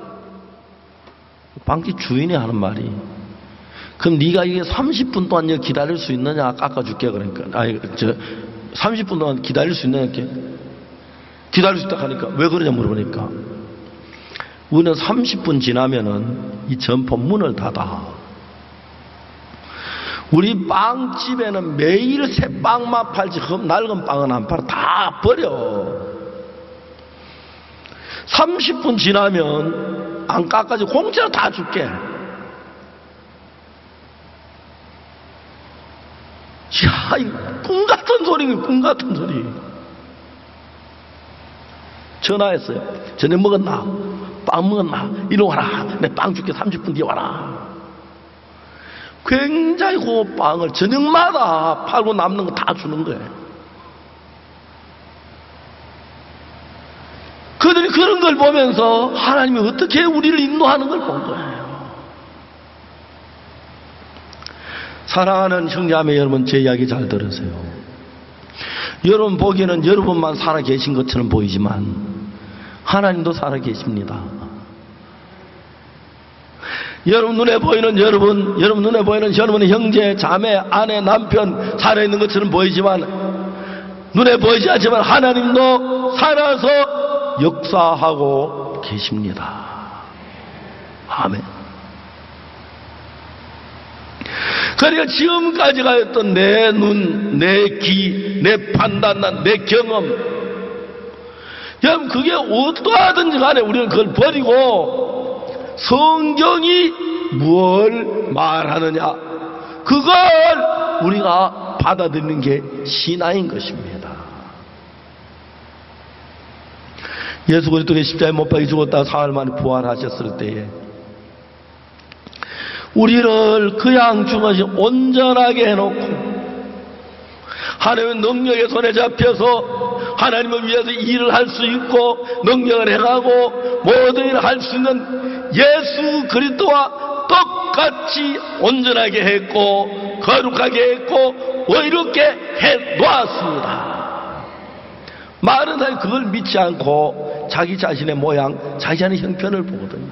빵집 주인이 하는 말이, 그럼 네가 이게 30분 동안 기다릴 수 있느냐? 깎아줄게. 그러니까. 아니, 30분 동안 기다릴 수 있느냐? 이렇게. 기다릴 수 있다 하니까 왜 그러냐 물어보니까 우리는 30분 지나면은 이 점포 문을 닫아. 우리 빵집에는 매일 새 빵만 팔지 낡은 빵은 안 팔아. 다 버려. 30분 지나면 안 깎아지 공짜로 다 줄게. 야, 이 꿈 같은 소리는 꿈 같은 소리. 전화했어요. 저녁 먹었나? 빵 먹었나? 이리 와라. 내 빵 줄게. 30분 뒤에 와라. 굉장히 고급 빵을 저녁마다 팔고 남는 거 다 주는 거예요. 그들이 그런 걸 보면서 하나님이 어떻게 우리를 인도하는 걸 본 거예요. 사랑하는 형제자매 여러분, 제 이야기 잘 들으세요. 여러분 보기에는 여러분만 살아 계신 것처럼 보이지만 하나님도 살아 계십니다. 여러분 눈에 보이는 여러분 눈에 보이는 여러분의 형제, 자매, 아내, 남편 살아있는 것처럼 보이지만 눈에 보이지 않지만 하나님도 살아서 역사하고 계십니다. 아멘. 그러니까 지금까지 가였던 내 눈, 내 귀, 내 판단, 내 경험, 여러분 그게 어떠하든지 간에 우리는 그걸 버리고 성경이 뭘 말하느냐, 그걸 우리가 받아들이는 게 신앙인 것입니다. 예수 그리스도의 십자가에 못 박혀 죽었다가 사흘 만에 부활하셨을 때에 우리를 그 양 중에 온전하게 해놓고 하나님의 능력의 손에 잡혀서 하나님을 위해서 일을 할 수 있고 능력을 행하고 모든 일을 할 수 있는 예수 그리스도와 똑같이 온전하게 했고 거룩하게 했고 의롭게 해 놓았습니다. 많은 사람이 그걸 믿지 않고 자기 자신의 모양, 자기 자신의 형편을 보거든요.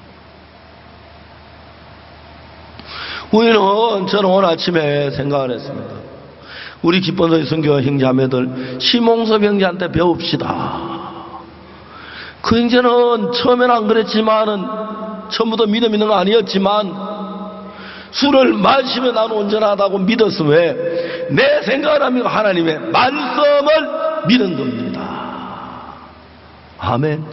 저는 오늘 아침에 생각을 했습니다. 우리 기본소의 선교 형제자매들, 심홍섭 형제한테 배웁시다. 그 형제는 처음에는 안 그랬지만은, 처음부터 믿음 있는 거 아니었지만, 술을 마시면 나는 온전하다고 믿었으면 왜? 내 생각을 하면 하나님의 말씀을 믿은 겁니다. 아멘.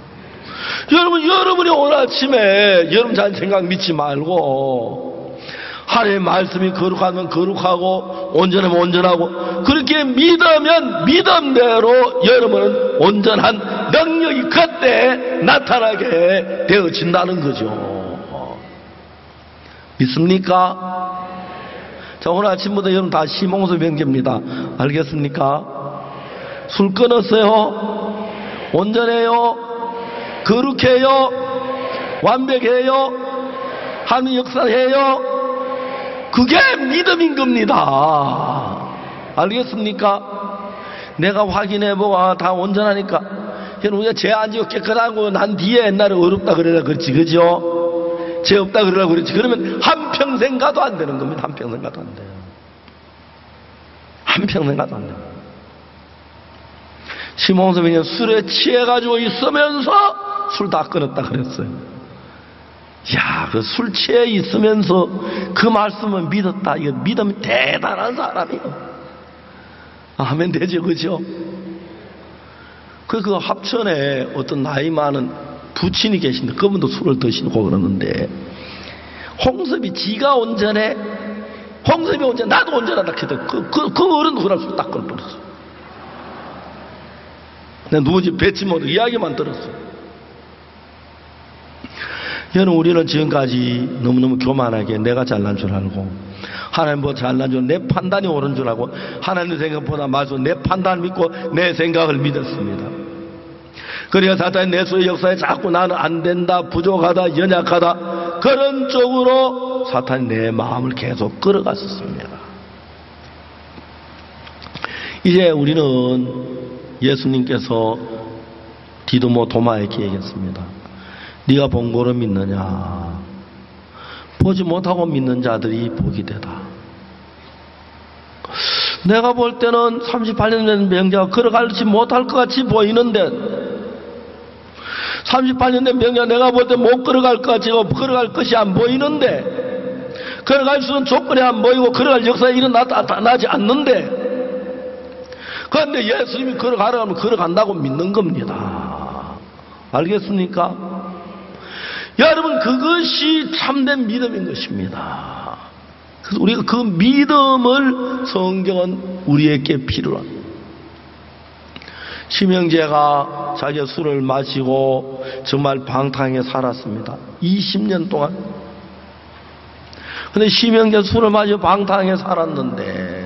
여러분이 오늘 아침에 여러분 자신 생각 믿지 말고, 하나님의 말씀이 거룩하면 거룩하고 온전하면 온전하고 그렇게 믿으면 믿음대로 여러분은 온전한 능력이 그때 나타나게 되어진다는 거죠. 믿습니까? 자, 오늘 아침부터 여러분 다 심홍섭 형제입니다. 알겠습니까? 술 끊었어요? 온전해요? 거룩해요? 완벽해요? 하나님 역사해요? 그게 믿음인 겁니다. 알겠습니까? 내가 확인해보고 다 온전하니까 우리가 죄 안 지고 깨끗하고 난 뒤에 옛날에 어렵다 그러라 그렇지, 그죠? 죄 없다 그러라 그렇지. 그러면 한평생 가도 안 되는 겁니다. 한평생 가도 안 돼요. 한평생 가도 안 돼요. 심홍섭이 술에 취해가지고 있으면서 술 다 끊었다 그랬어요. 야, 그 술 취해 있으면서 그 말씀을 믿었다. 이거 믿으면 대단한 사람이요. 하면 되죠, 그죠? 그 합천에 어떤 나이 많은 부친이 계신데 그분도 술을 드시고 그러는데 홍섭이 지가 온전해. 홍섭이 온전해. 나도 온전하다 했더니 그 어른 그날 술 딱 끊어버렸어. 내가 누군지 뵙지 못해 이야기만 들었어. 여러분, 우리는 지금까지 너무너무 교만하게 내가 잘난 줄 알고 하나님 뭐 잘난 줄, 내 판단이 옳은 줄 알고 하나님 생각보다 말씀 내 판단을 믿고 내 생각을 믿었습니다. 그러니까 사탄이 내 수의 역사에 자꾸 나는 안 된다, 부족하다, 연약하다 그런 쪽으로 사탄이 내 마음을 계속 끌어갔었습니다. 이제 우리는 예수님께서 디도모 도마에게 얘기했습니다. 네가 본 거로 믿느냐? 보지 못하고 믿는 자들이 복이 되다. 내가 볼 때는 38년 된 명자가 걸어갈지 못할 것 같이 보이는데 38년 된 명자가 내가 볼 때 못 걸어갈 것 같이 걸어갈 것이 안 보이는데 걸어갈 수 있는 조건이 안 보이고 걸어갈 역사에 일어나지 않는데 그런데 예수님이 걸어가라면 걸어간다고 믿는 겁니다. 알겠습니까? 여러분, 그것이 참된 믿음인 것입니다. 그래서 우리가 그 믿음을 성경은 우리에게 필요로 합니다. 심형제가 자기가 술을 마시고 정말 방탕하게 살았습니다. 20년 동안. 그런데 심형제가 술을 마시고 방탕하게 살았는데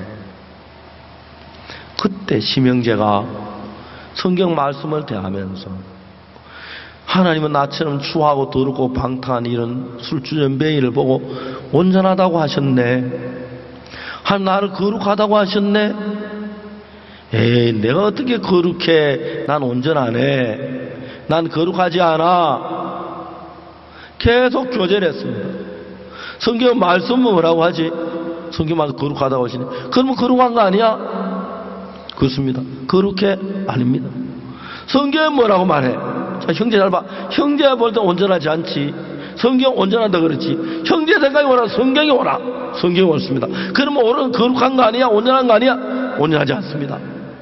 그때 심형제가 성경 말씀을 대하면서 하나님은 나처럼 추하고 더럽고 방탕한 이런 술주전뱅이를 보고 온전하다고 하셨네. 하나님 나를 거룩하다고 하셨네. 에이, 내가 어떻게 거룩해? 난 온전하네. 난 거룩하지 않아. 계속 교제를 했습니다. 성경 말씀은 뭐라고 하지? 성경 말씀 거룩하다고 하시네. 그러면 거룩한 거 아니야? 그렇습니다. 거룩해? 아닙니다. 성경은 뭐라고 말해? 자, 형제 잘 봐. 형제가 볼 때 온전하지 않지. 성경 온전하다 그렇지. 형제 생각이 오라, 성경이 오라. 성경이 옳습니다. 그러면 오늘 거룩한 거 아니야? 온전한 거 아니야? 온전하지 않습니다.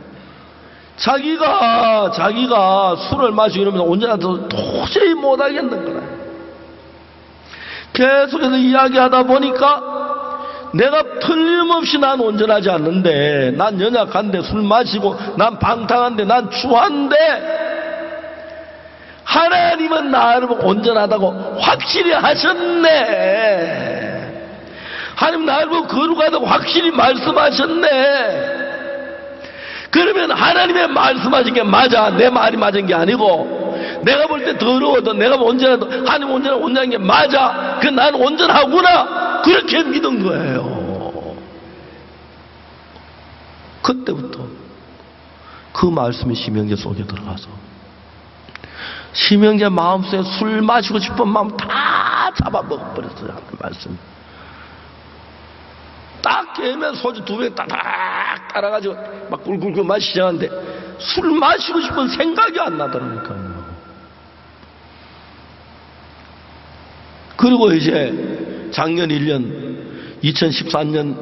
자기가 술을 마시고 이러면 온전하다고 도저히 못하겠는 거라. 계속해서 이야기하다 보니까 내가 틀림없이 난 온전하지 않는데, 난 연약한데, 술 마시고, 난 방탕한데, 난 추한데, 하나님은 나를 온전하다고 확실히 하셨네. 하나님 나를 보고 거룩하다고 확실히 말씀하셨네. 그러면 하나님의 말씀하신 게 맞아. 내 말이 맞은 게 아니고, 내가 볼 때 더러워도, 내가 온전해도, 하나님 온전한 게 맞아. 그 난 온전하구나. 그렇게 믿은 거예요. 그때부터 그 말씀이 심형제 속에 들어가서 심형제 마음속에 술 마시고 싶은 마음 다 잡아먹어버렸어요. 하는 말씀. 딱 깨면 소주 2병 따닥 따라가지고 막 꿀꿀꿀 마시자는데 술 마시고 싶은 생각이 안 나더라니까요. 그리고 이제 작년 1년 2014년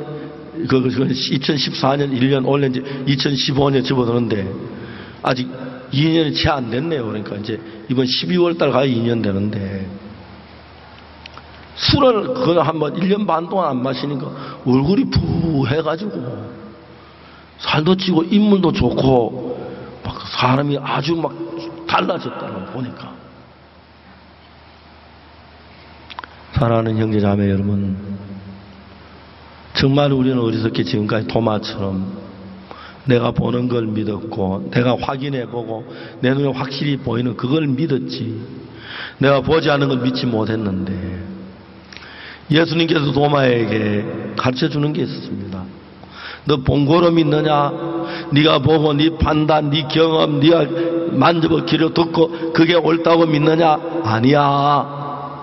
1년 올해 이제 2015년 접어드는데 아직 2년이 채 안 됐네요. 그러니까 이제 이번 12월 달 가야 2년 되는데 술을 그걸 한번 1년 반 동안 안 마시니까 얼굴이 부해가지고 살도 찌고 인물도 좋고 막 사람이 아주 막 달라졌다는 걸 보니까. 사랑하는 형제자매 여러분, 정말 우리는 어리석게 지금까지 도마처럼 내가 보는 걸 믿었고 내가 확인해보고 내 눈에 확실히 보이는 그걸 믿었지 내가 보지 않은 걸 믿지 못했는데 예수님께서 도마에게 가르쳐주는 게 있었습니다. 너 본 거로 믿느냐? 네가 보고 네 판단, 네 경험, 네가 만져보고 귀로 듣고 그게 옳다고 믿느냐? 아니야.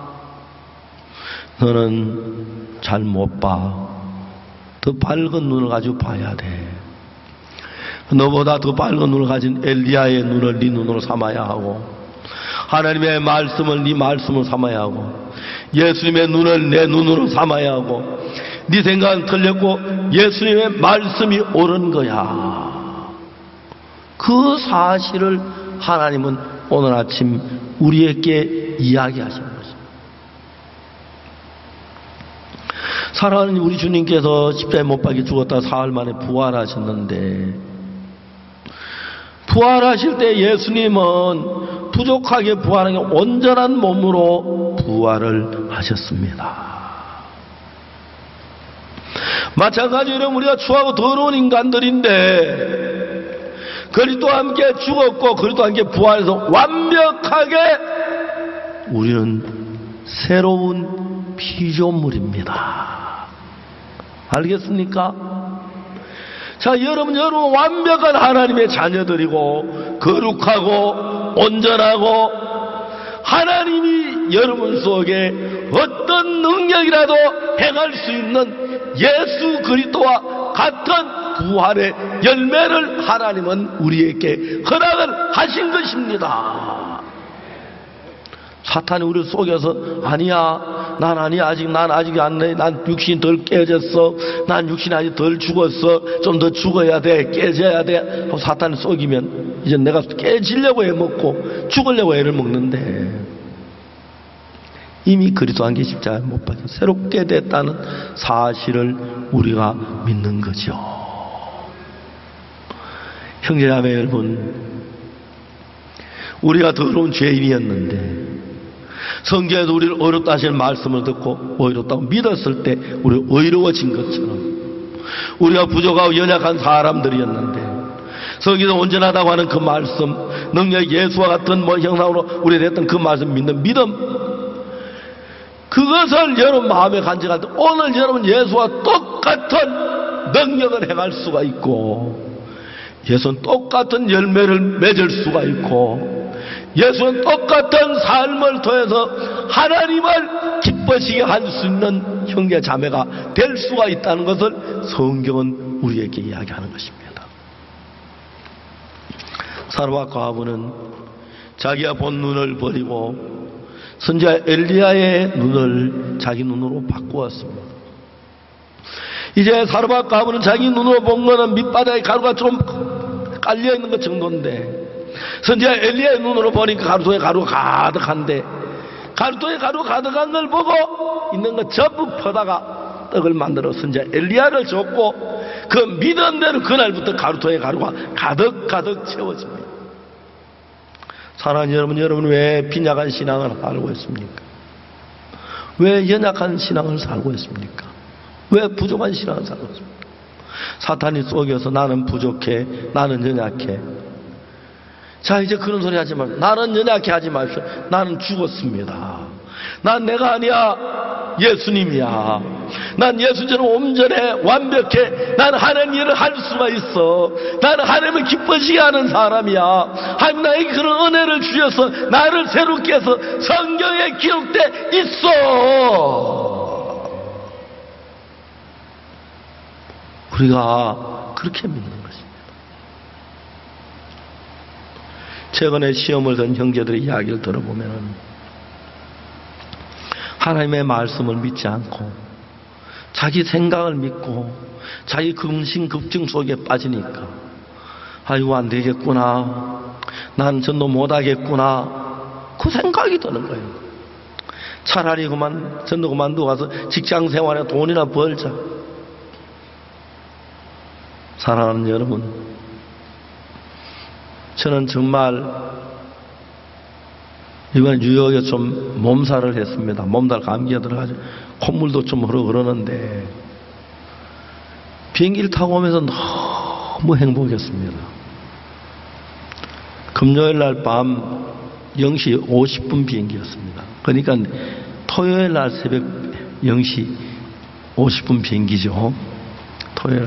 너는 잘 못 봐. 더 밝은 눈을 가지고 봐야 돼. 너보다 더 밝은 눈을 가진 엘리야의 눈을 네 눈으로 삼아야 하고 하나님의 말씀을 네 말씀으로 삼아야 하고 예수님의 눈을 내 눈으로 삼아야 하고 네 생각은 틀렸고 예수님의 말씀이 옳은 거야. 그 사실을 하나님은 오늘 아침 우리에게 이야기하시는 것입니다. 사랑하는 우리 주님께서 십자가에 못 박혀 죽었다 사흘 만에 부활하셨는데 부활하실 때 예수님은 부족하게 부활한 게 온전한 몸으로 부활을 하셨습니다. 마찬가지로 우리가 추하고 더러운 인간들인데 그리스도와 함께 죽었고 그리스도와 함께 부활해서 완벽하게 우리는 새로운 피조물입니다. 알겠습니까? 자, 여러분 완벽한 하나님의 자녀들이고 거룩하고 온전하고 하나님이 여러분 속에 어떤 능력이라도 행할 수 있는 예수 그리스도와 같은 부활의 열매를 하나님은 우리에게 허락을 하신 것입니다. 사탄이 우리를 속여서 아니야, 난 아니야, 난 아직 안 돼, 난 육신이 덜 깨졌어, 난 육신이 아직 덜 죽었어, 좀 더 죽어야 돼, 깨져야 돼 하고 사탄이 속이면 이제 내가 깨지려고 애먹고 죽으려고 애를 먹는데 이미 그리스도 안개 십자가에 못 박혀 새롭게 됐다는 사실을 우리가 믿는 거죠. 형제자매 여러분, 우리가 더러운 죄인이었는데 성경에서 우리를 어렵다 하시는 말씀을 듣고 의롭다고 믿었을 때 우리 의로워진 것처럼 우리가 부족하고 연약한 사람들이었는데 성경에서 온전하다고 하는 그 말씀, 능력 예수와 같은 형상으로 우리 됐던 그 말씀 믿는 믿음, 그것을 여러분 마음에 간직할 때 오늘 여러분 예수와 똑같은 능력을 행할 수가 있고 예수는 똑같은 열매를 맺을 수가 있고 예수는 똑같은 삶을 통해서 하나님을 기뻐지게 할 수 있는 형제 자매가 될 수가 있다는 것을 성경은 우리에게 이야기하는 것입니다. 사르와 과부는 자기가 본 눈을 버리고 선지자 엘리야의 눈을 자기 눈으로 바꾸었습니다. 이제 사르와 과부는 자기 눈으로 본 거는 밑바닥에 가루가 좀 깔려있는 것 정도인데 선지자 엘리야의 눈으로 보니까 가루통에 가루가 가득한데 가루통에 가루가 가득한 걸 보고 있는 것 전부 퍼다가 떡을 만들어 선지자 엘리야를 줬고 그 믿은 대로 그날부터 가루통에 가루가 가득 채워집니다. 사랑하는 여러분 왜 빈약한 신앙을 살고 있습니까? 왜 연약한 신앙을 살고 있습니까? 왜 부족한 신앙을 살고 있습니까? 사탄이 속여서 나는 부족해, 나는 연약해. 자, 이제 그런 소리 하지 마십시오. 나는 연약해 하지 마십시오. 나는 죽었습니다. 난 내가 아니야. 예수님이야. 난 예수처럼 온전해, 완벽해. 난 하나님 일을 할 수가 있어. 나는 하나님을 기뻐지게 하는 사람이야. 하나님 나에게 그런 은혜를 주셔서 나를 새롭게 해서 성경에 기록돼 있어. 우리가 그렇게 믿는 것입니다. 최근에 시험을 던 형제들의 이야기를 들어보면 하나님의 말씀을 믿지 않고 자기 생각을 믿고 자기 근심급증 속에 빠지니까 아이고 안 되겠구나, 난 전도 못하겠구나, 그 생각이 드는 거예요. 차라리 그만 전도 그만두고 가서 직장생활에 돈이나 벌자. 사랑하는 여러분, 저는 정말 이번에 뉴욕에 좀 몸살을 했습니다. 몸살 감기가 들어가지고 콧물도 좀 흐르고 그러는데 비행기를 타고 오면서 너무 행복했습니다. 금요일 날 밤 0시 50분 비행기였습니다. 그러니까 토요일 날 새벽 0시 50분 비행기죠. 토요일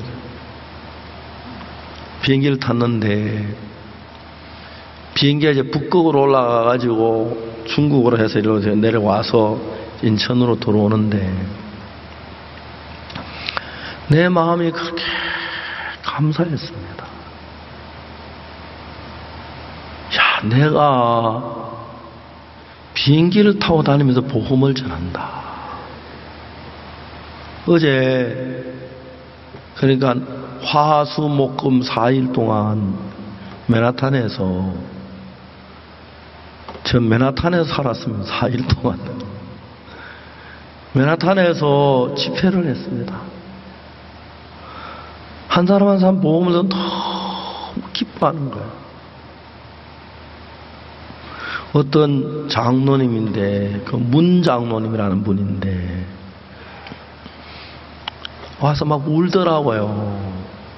비행기를 탔는데 비행기가 이제 북극으로 올라가가지고 중국으로 해서 이렇게 내려와서 인천으로 들어오는데 내 마음이 그렇게 감사했습니다. 야, 내가 비행기를 타고 다니면서 복음을 전한다. 어제 그러니까 화수목금 4일 동안 맨하탄에서 저 맨하탄에서 살았습니다. 4일 동안 맨하탄에서 집회를 했습니다. 한 사람 한 사람 보면서 너무 기뻐하는 거예요. 어떤 장로님인데 그 문장로님이라는 분인데 와서 막 울더라고요.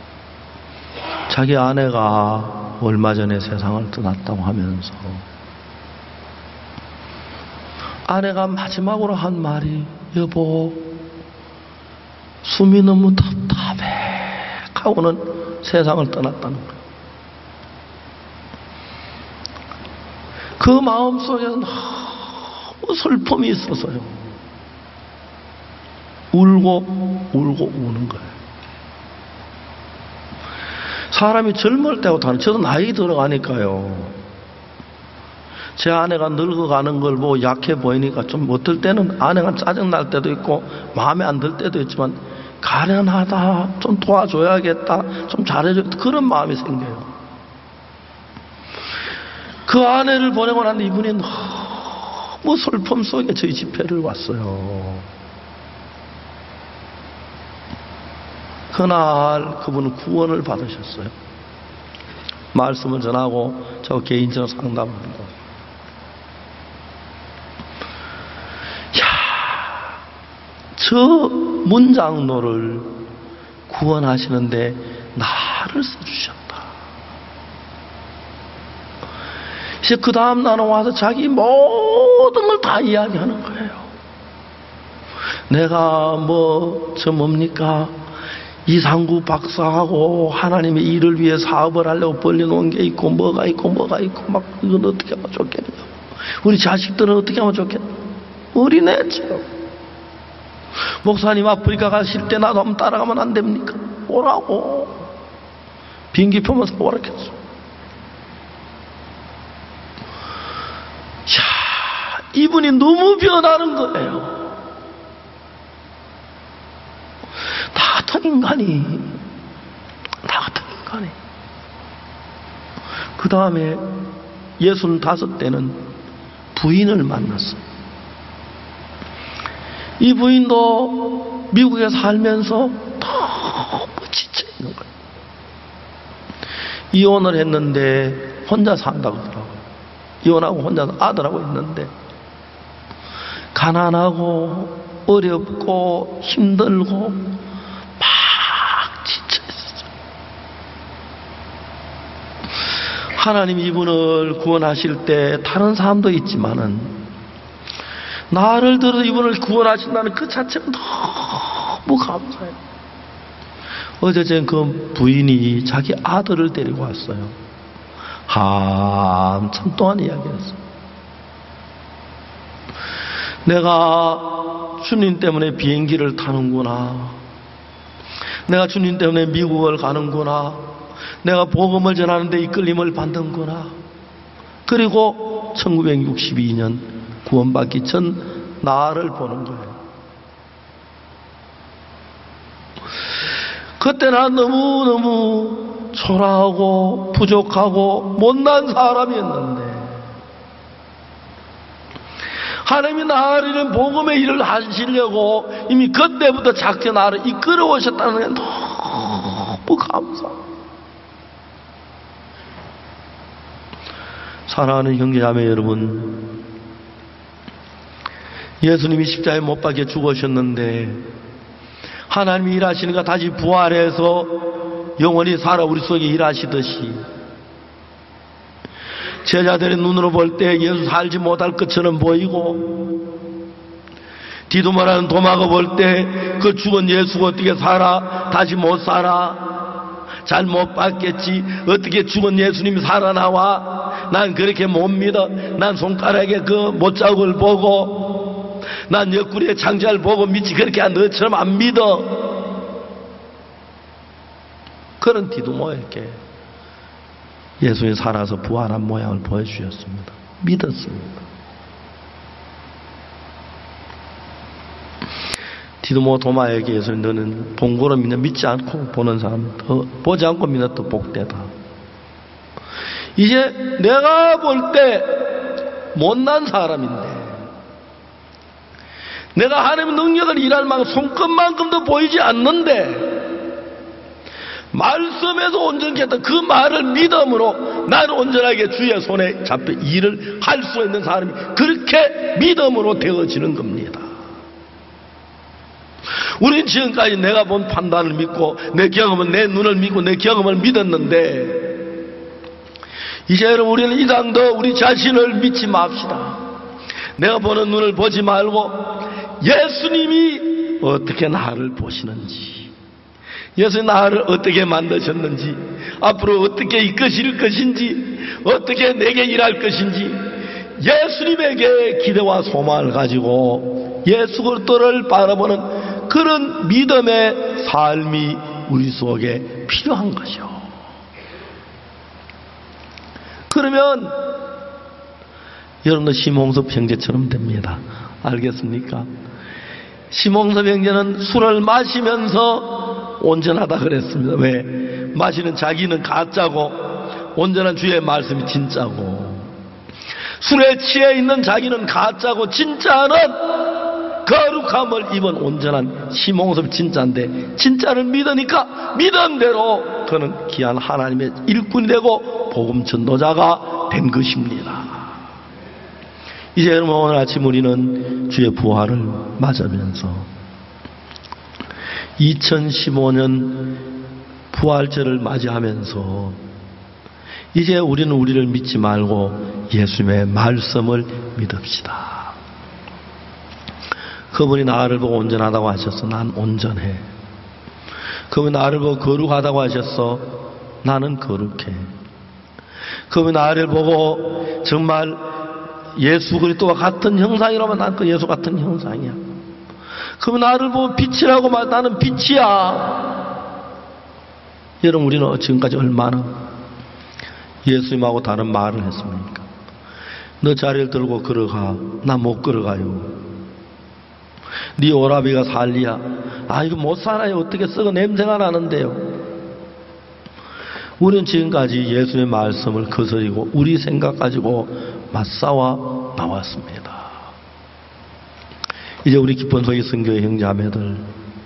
자기 아내가 얼마 전에 세상을 떠났다고 하면서 아내가 마지막으로 한 말이 여보 숨이 너무 답답해 하고는 세상을 떠났다는 거예요. 그 마음속에서 너무 슬픔이 있어서요. 울고 우는 거예요. 사람이 젊을 때하고 다른, 저도 나이 들어가니까요. 제 아내가 늙어가는 걸 보고 약해 보이니까 좀 어떨 때는 아내가 짜증날 때도 있고 마음에 안 들 때도 있지만 가련하다, 좀 도와줘야겠다, 좀 잘해줘야겠다, 그런 마음이 생겨요. 그 아내를 보내고 난 뒤 이분이 너무 슬픔 속에 저희 집회를 왔어요. 그날 그분은 구원을 받으셨어요. 말씀을 전하고 저 개인적으로 상담합니다. 저 문장로를 구원하시는데 나를 써주셨다. 이제 그 다음 날은 와서 자기 모든 걸 다 이야기하는 거예요. 내가 뭡니까? 이상구 박사하고 하나님의 일을 위해 사업을 하려고 벌려놓은 게 있고 뭐가 있고 막 이건 어떻게 하면 좋겠냐, 우리 자식들은 어떻게 하면 좋겠냐, 어린애처럼. 목사님 아프리카 가실 때 나도 한번 따라가면 안 됩니까? 오라고 비행기 표면서 오라 했어. 이분이 너무 변하는 거예요. 다 같은 인간이 그 다음에 65때는 부인을 만났어요. 이 부인도 미국에 살면서 너무 지쳐 있는 거예요. 이혼을 했는데 혼자 산다고 하더라고요. 이혼하고 혼자 아들하고 있는데 가난하고 어렵고 힘들고 막 지쳐 있었어요. 하나님 이분을 구원하실 때 다른 사람도 있지만은 나를 들어 이분을 구원하신다는 그 자체가 너무 감사해요. 어제 그 부인이 자기 아들을 데리고 왔어요. 한참 동안 이야기했어요. 내가 주님 때문에 비행기를 타는구나. 내가 주님 때문에 미국을 가는구나. 내가 복음을 전하는데 이끌림을 받는구나. 그리고 1962년 구원받기 전 나를 보는 거예요. 그때 난 너무너무 초라하고 부족하고 못난 사람이었는데 하나님이 나를 이런 복음의 일을 하시려고 이미 그때부터 작게 나를 이끌어 오셨다는 게 너무 감사합니다. 사랑하는 형제자매 여러분, 예수님이 십자가에 못 박혀 죽으셨는데 하나님이 일하시니까 다시 부활해서 영원히 살아 우리 속에 일하시듯이 제자들의 눈으로 볼 때 예수 살지 못할 것처럼 보이고 디도마라는 도마가 볼 때 그 죽은 예수가 어떻게 살아? 다시 못 살아? 잘 못 봤겠지. 어떻게 죽은 예수님이 살아나와? 난 그렇게 못 믿어. 난 손가락에 그 못자국을 보고 난 옆구리에 창자를 보고 믿지 그렇게 너처럼 안 믿어. 그런 디도마에게 예수님이 살아서 부활한 모양을 보여주셨습니다. 믿었습니다. 디도모 도마에게 예수님 너는 본고로 믿는 믿지 않고 보는 사람 더 보지 않고 믿는 더 복되다. 이제 내가 볼 때 못난 사람인데 내가 하나님의 능력을 일할 만큼 손끝만큼도 보이지 않는데 말씀에서 온전케 했던 그 말을 믿음으로 나는 온전하게 주의 손에 잡혀 일을 할 수 있는 사람이 그렇게 믿음으로 되어지는 겁니다. 우리는 지금까지 내가 본 판단을 믿고 내 경험은 내 눈을 믿고 내 경험을 믿었는데 이제 여러분 우리는 이상 더 우리 자신을 믿지 맙시다. 내가 보는 눈을 보지 말고 예수님이 어떻게 나를 보시는지, 예수님 나를 어떻게 만드셨는지, 앞으로 어떻게 이끄실 것인지, 어떻게 내게 일할 것인지 예수님에게 기대와 소망을 가지고 예수 그리스도를 바라보는 그런 믿음의 삶이 우리 속에 필요한 것이요. 그러면 여러분들 심홍섭 형제처럼 됩니다. 알겠습니까? 심홍섭 형제는 술을 마시면서 온전하다 그랬습니다. 왜? 마시는 자기는 가짜고 온전한 주의 말씀이 진짜고, 술에 취해 있는 자기는 가짜고 진짜는 거룩함을 입은 온전한 심홍섭 진짜인데 진짜를 믿으니까 믿음대로 그는 귀한 하나님의 일꾼이 되고 복음 전도자가 된 것입니다. 이제 여러분 오늘 아침 우리는 주의 부활을 맞으면서 2015년 부활절을 맞이하면서 이제 우리는 우리를 믿지 말고 예수님의 말씀을 믿읍시다. 그분이 나를 보고 온전하다고 하셨어. 난 온전해. 그분이 나를 보고 거룩하다고 하셨어. 나는 거룩해. 그분이 나를 보고 정말 예수 그리스도와 같은 형상이라면 난 그 예수 같은 형상이야. 그분이 나를 보고 빛이라고 말 나는 빛이야. 여러분 우리는 지금까지 얼마나 예수님하고 다른 말을 했습니까? 너 자리를 들고 걸어가. 나 못 걸어가요. 네 오라비가 살리야. 아 이거 못 살아요. 어떻게 썩어 냄새가 나는데요. 우리는 지금까지 예수의 말씀을 거스리고 우리 생각 가지고 맞싸워 나왔습니다. 이제 우리 기쁜 소리 선교의 형제자매들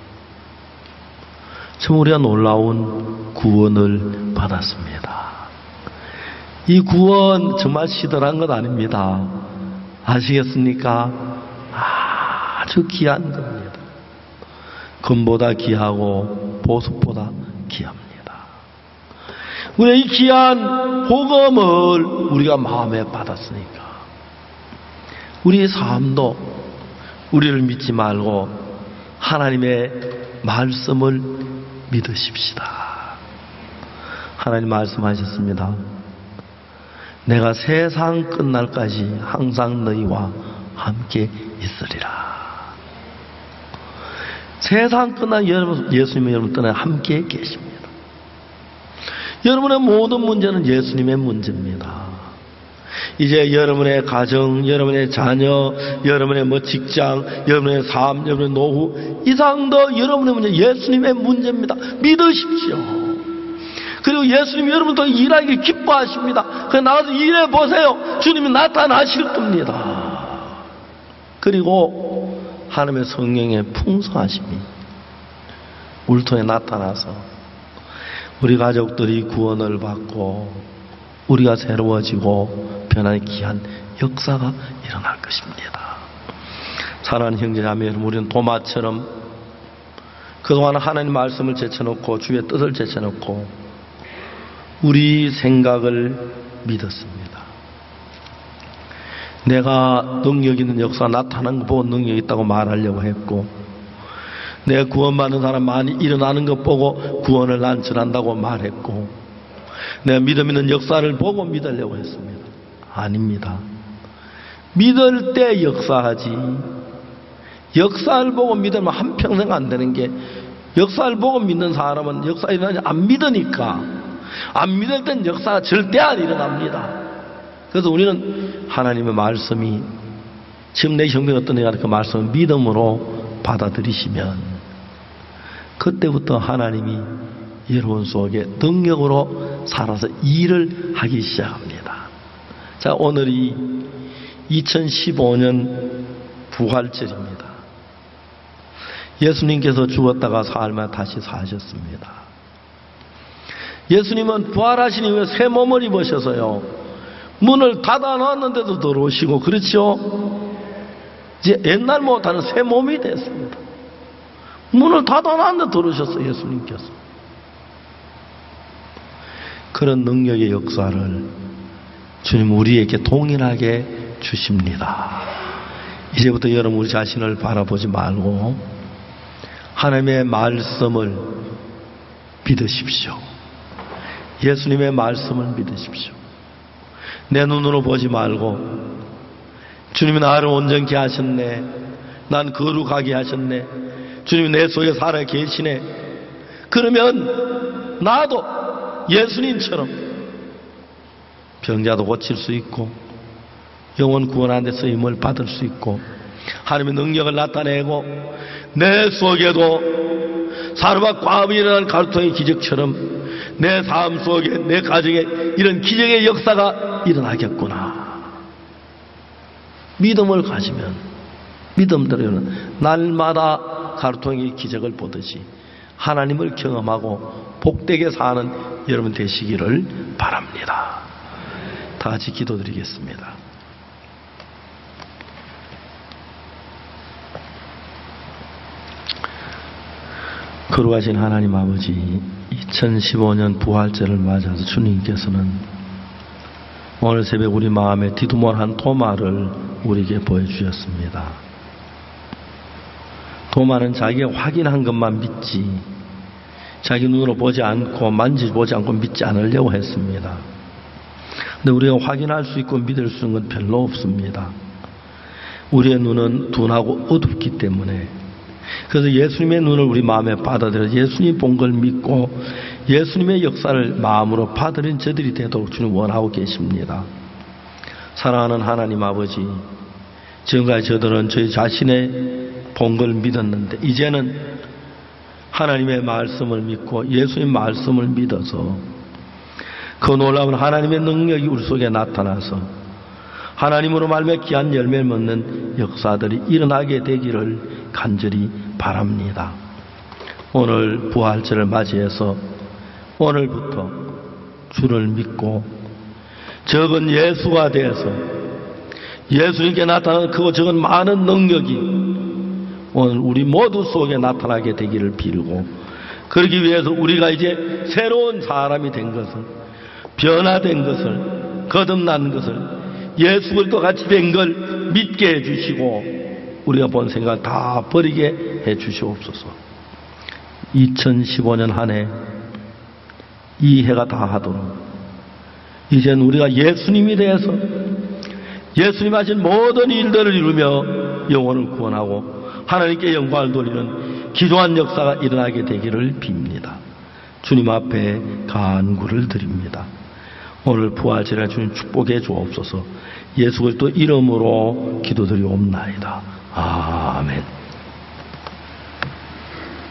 참 우리가 놀라운 구원을 받았습니다. 이 구원 정말 시들한 것 아닙니다. 아시겠습니까? 아주 귀한 겁니다. 금보다 귀하고 보석보다 귀합니다. 우리 이 귀한 복음을 우리가 마음에 받았으니까 우리의 삶도 우리를 믿지 말고 하나님의 말씀을 믿으십시다. 하나님 말씀하셨습니다. 내가 세상 끝날까지 항상 너희와 함께 있으리라. 세상 끝난 예수님은 여러분 떠나 함께 계십니다. 여러분의 모든 문제는 예수님의 문제입니다. 이제 여러분의 가정, 여러분의 자녀, 여러분의 직장, 여러분의 삶, 여러분의 노후, 이상도 여러분의 문제, 예수님의 문제입니다. 믿으십시오. 그리고 예수님이 여러분도 일하기 기뻐하십니다. 그래서 나가서 일해 보세요. 주님이 나타나실 겁니다. 그리고 하나님의 성령의 풍성하심이 우리 통해 나타나서 우리 가족들이 구원을 받고 우리가 새로워지고 변화의 귀한 역사가 일어날 것입니다. 사랑하는 형제자매 여러분, 우리는 도마처럼 그동안 하나님 말씀을 제쳐놓고 주의 뜻을 제쳐놓고 우리 생각을 믿었습니다. 내가 능력 있는 역사가 나타나는 것 보고 능력 있다고 말하려고 했고, 내가 구원받는 사람 많이 일어나는 것 보고 구원을 난 전한다고 말했고, 내가 믿음 있는 역사를 보고 믿으려고 했습니다. 아닙니다. 믿을 때 역사하지, 역사를 보고 믿으면 한평생 안 되는 게, 역사를 보고 믿는 사람은 역사 일어나지 안 믿으니까, 안 믿을 땐 역사가 절대 안 일어납니다. 그래서 우리는 하나님의 말씀이 지금 내 형편이 어떤 애가 그 말씀을 믿음으로 받아들이시면 그때부터 하나님이 여러분 속에 능력으로 살아서 일을 하기 시작합니다. 자, 오늘이 2015년 부활절입니다. 예수님께서 죽었다가 사흘 다시 사셨습니다. 예수님은 부활하신 이후에 새 몸을 입으셔서요, 문을 닫아놨는데도 들어오시고, 그렇죠? 이제 옛날 못하는 새 몸이 됐습니다. 문을 닫아놨는데 들어오셨어요, 예수님께서. 그런 능력의 역사를 주님 우리에게 동일하게 주십니다. 이제부터 여러분 우리 자신을 바라보지 말고 하나님의 말씀을 믿으십시오. 예수님의 말씀을 믿으십시오. 내 눈으로 보지 말고 주님이 나를 온전케 하셨네, 난 거룩하게 하셨네, 주님이 내 속에 살아 계시네, 그러면 나도 예수님처럼 병자도 고칠 수 있고 영혼 구원하는 데 쓰임을 받을 수 있고 하나님의 능력을 나타내고 내 속에도 사르밧 과업이 일어난 가루통의 기적처럼 내 삶 속에 내 가정에 이런 기적의 역사가 일어나겠구나. 믿음을 가지면 믿음대로는 날마다 가루통의 기적을 보듯이 하나님을 경험하고 복되게 사는 여러분 되시기를 바랍니다. 다 같이 기도드리겠습니다. 거룩하신 하나님 아버지, 2015년 부활절을 맞아서 주님께서는 오늘 새벽 우리 마음에 디두몬한 도마를 우리에게 보여주셨습니다. 도마는 자기가 확인한 것만 믿지, 자기 눈으로 보지 않고 만지보지 않고 믿지 않으려고 했습니다. 근데 우리가 확인할 수 있고 믿을 수 있는 건 별로 없습니다. 우리의 눈은 둔하고 어둡기 때문에. 그래서 예수님의 눈을 우리 마음에 받아들여 예수님 본 걸 믿고 예수님의 역사를 마음으로 받아들인 저들이 되도록 주님 원하고 계십니다. 사랑하는 하나님 아버지, 지금까지 저들은 저희 자신의 본 걸 믿었는데 이제는 하나님의 말씀을 믿고 예수님 말씀을 믿어서 그 놀라운 하나님의 능력이 우리 속에 나타나서 하나님으로 말미암아 귀한 열매를 맺는 역사들이 일어나게 되기를 간절히 바랍니다. 오늘 부활절을 맞이해서 오늘부터 주를 믿고 적은 예수가 되어서 예수님께 나타나는 그 적은 많은 능력이 오늘 우리 모두 속에 나타나게 되기를 빌고, 그러기 위해서 우리가 이제 새로운 사람이 된 것을, 변화된 것을, 거듭난 것을, 예수 그리스도 같이 된 걸 믿게 해주시고 우리가 본 생각 다 버리게 해 주시옵소서. 2015년 한 해 이 해가 다 하도록 이젠 우리가 예수님이 대해서 예수님 하신 모든 일들을 이루며 영혼을 구원하고 하나님께 영광을 돌리는 기도한 역사가 일어나게 되기를 빕니다. 주님 앞에 간구를 드립니다. 오늘 부활절에 주님 축복해 주옵소서. 예수 그리스도 이름으로 기도드리옵나이다. 아멘.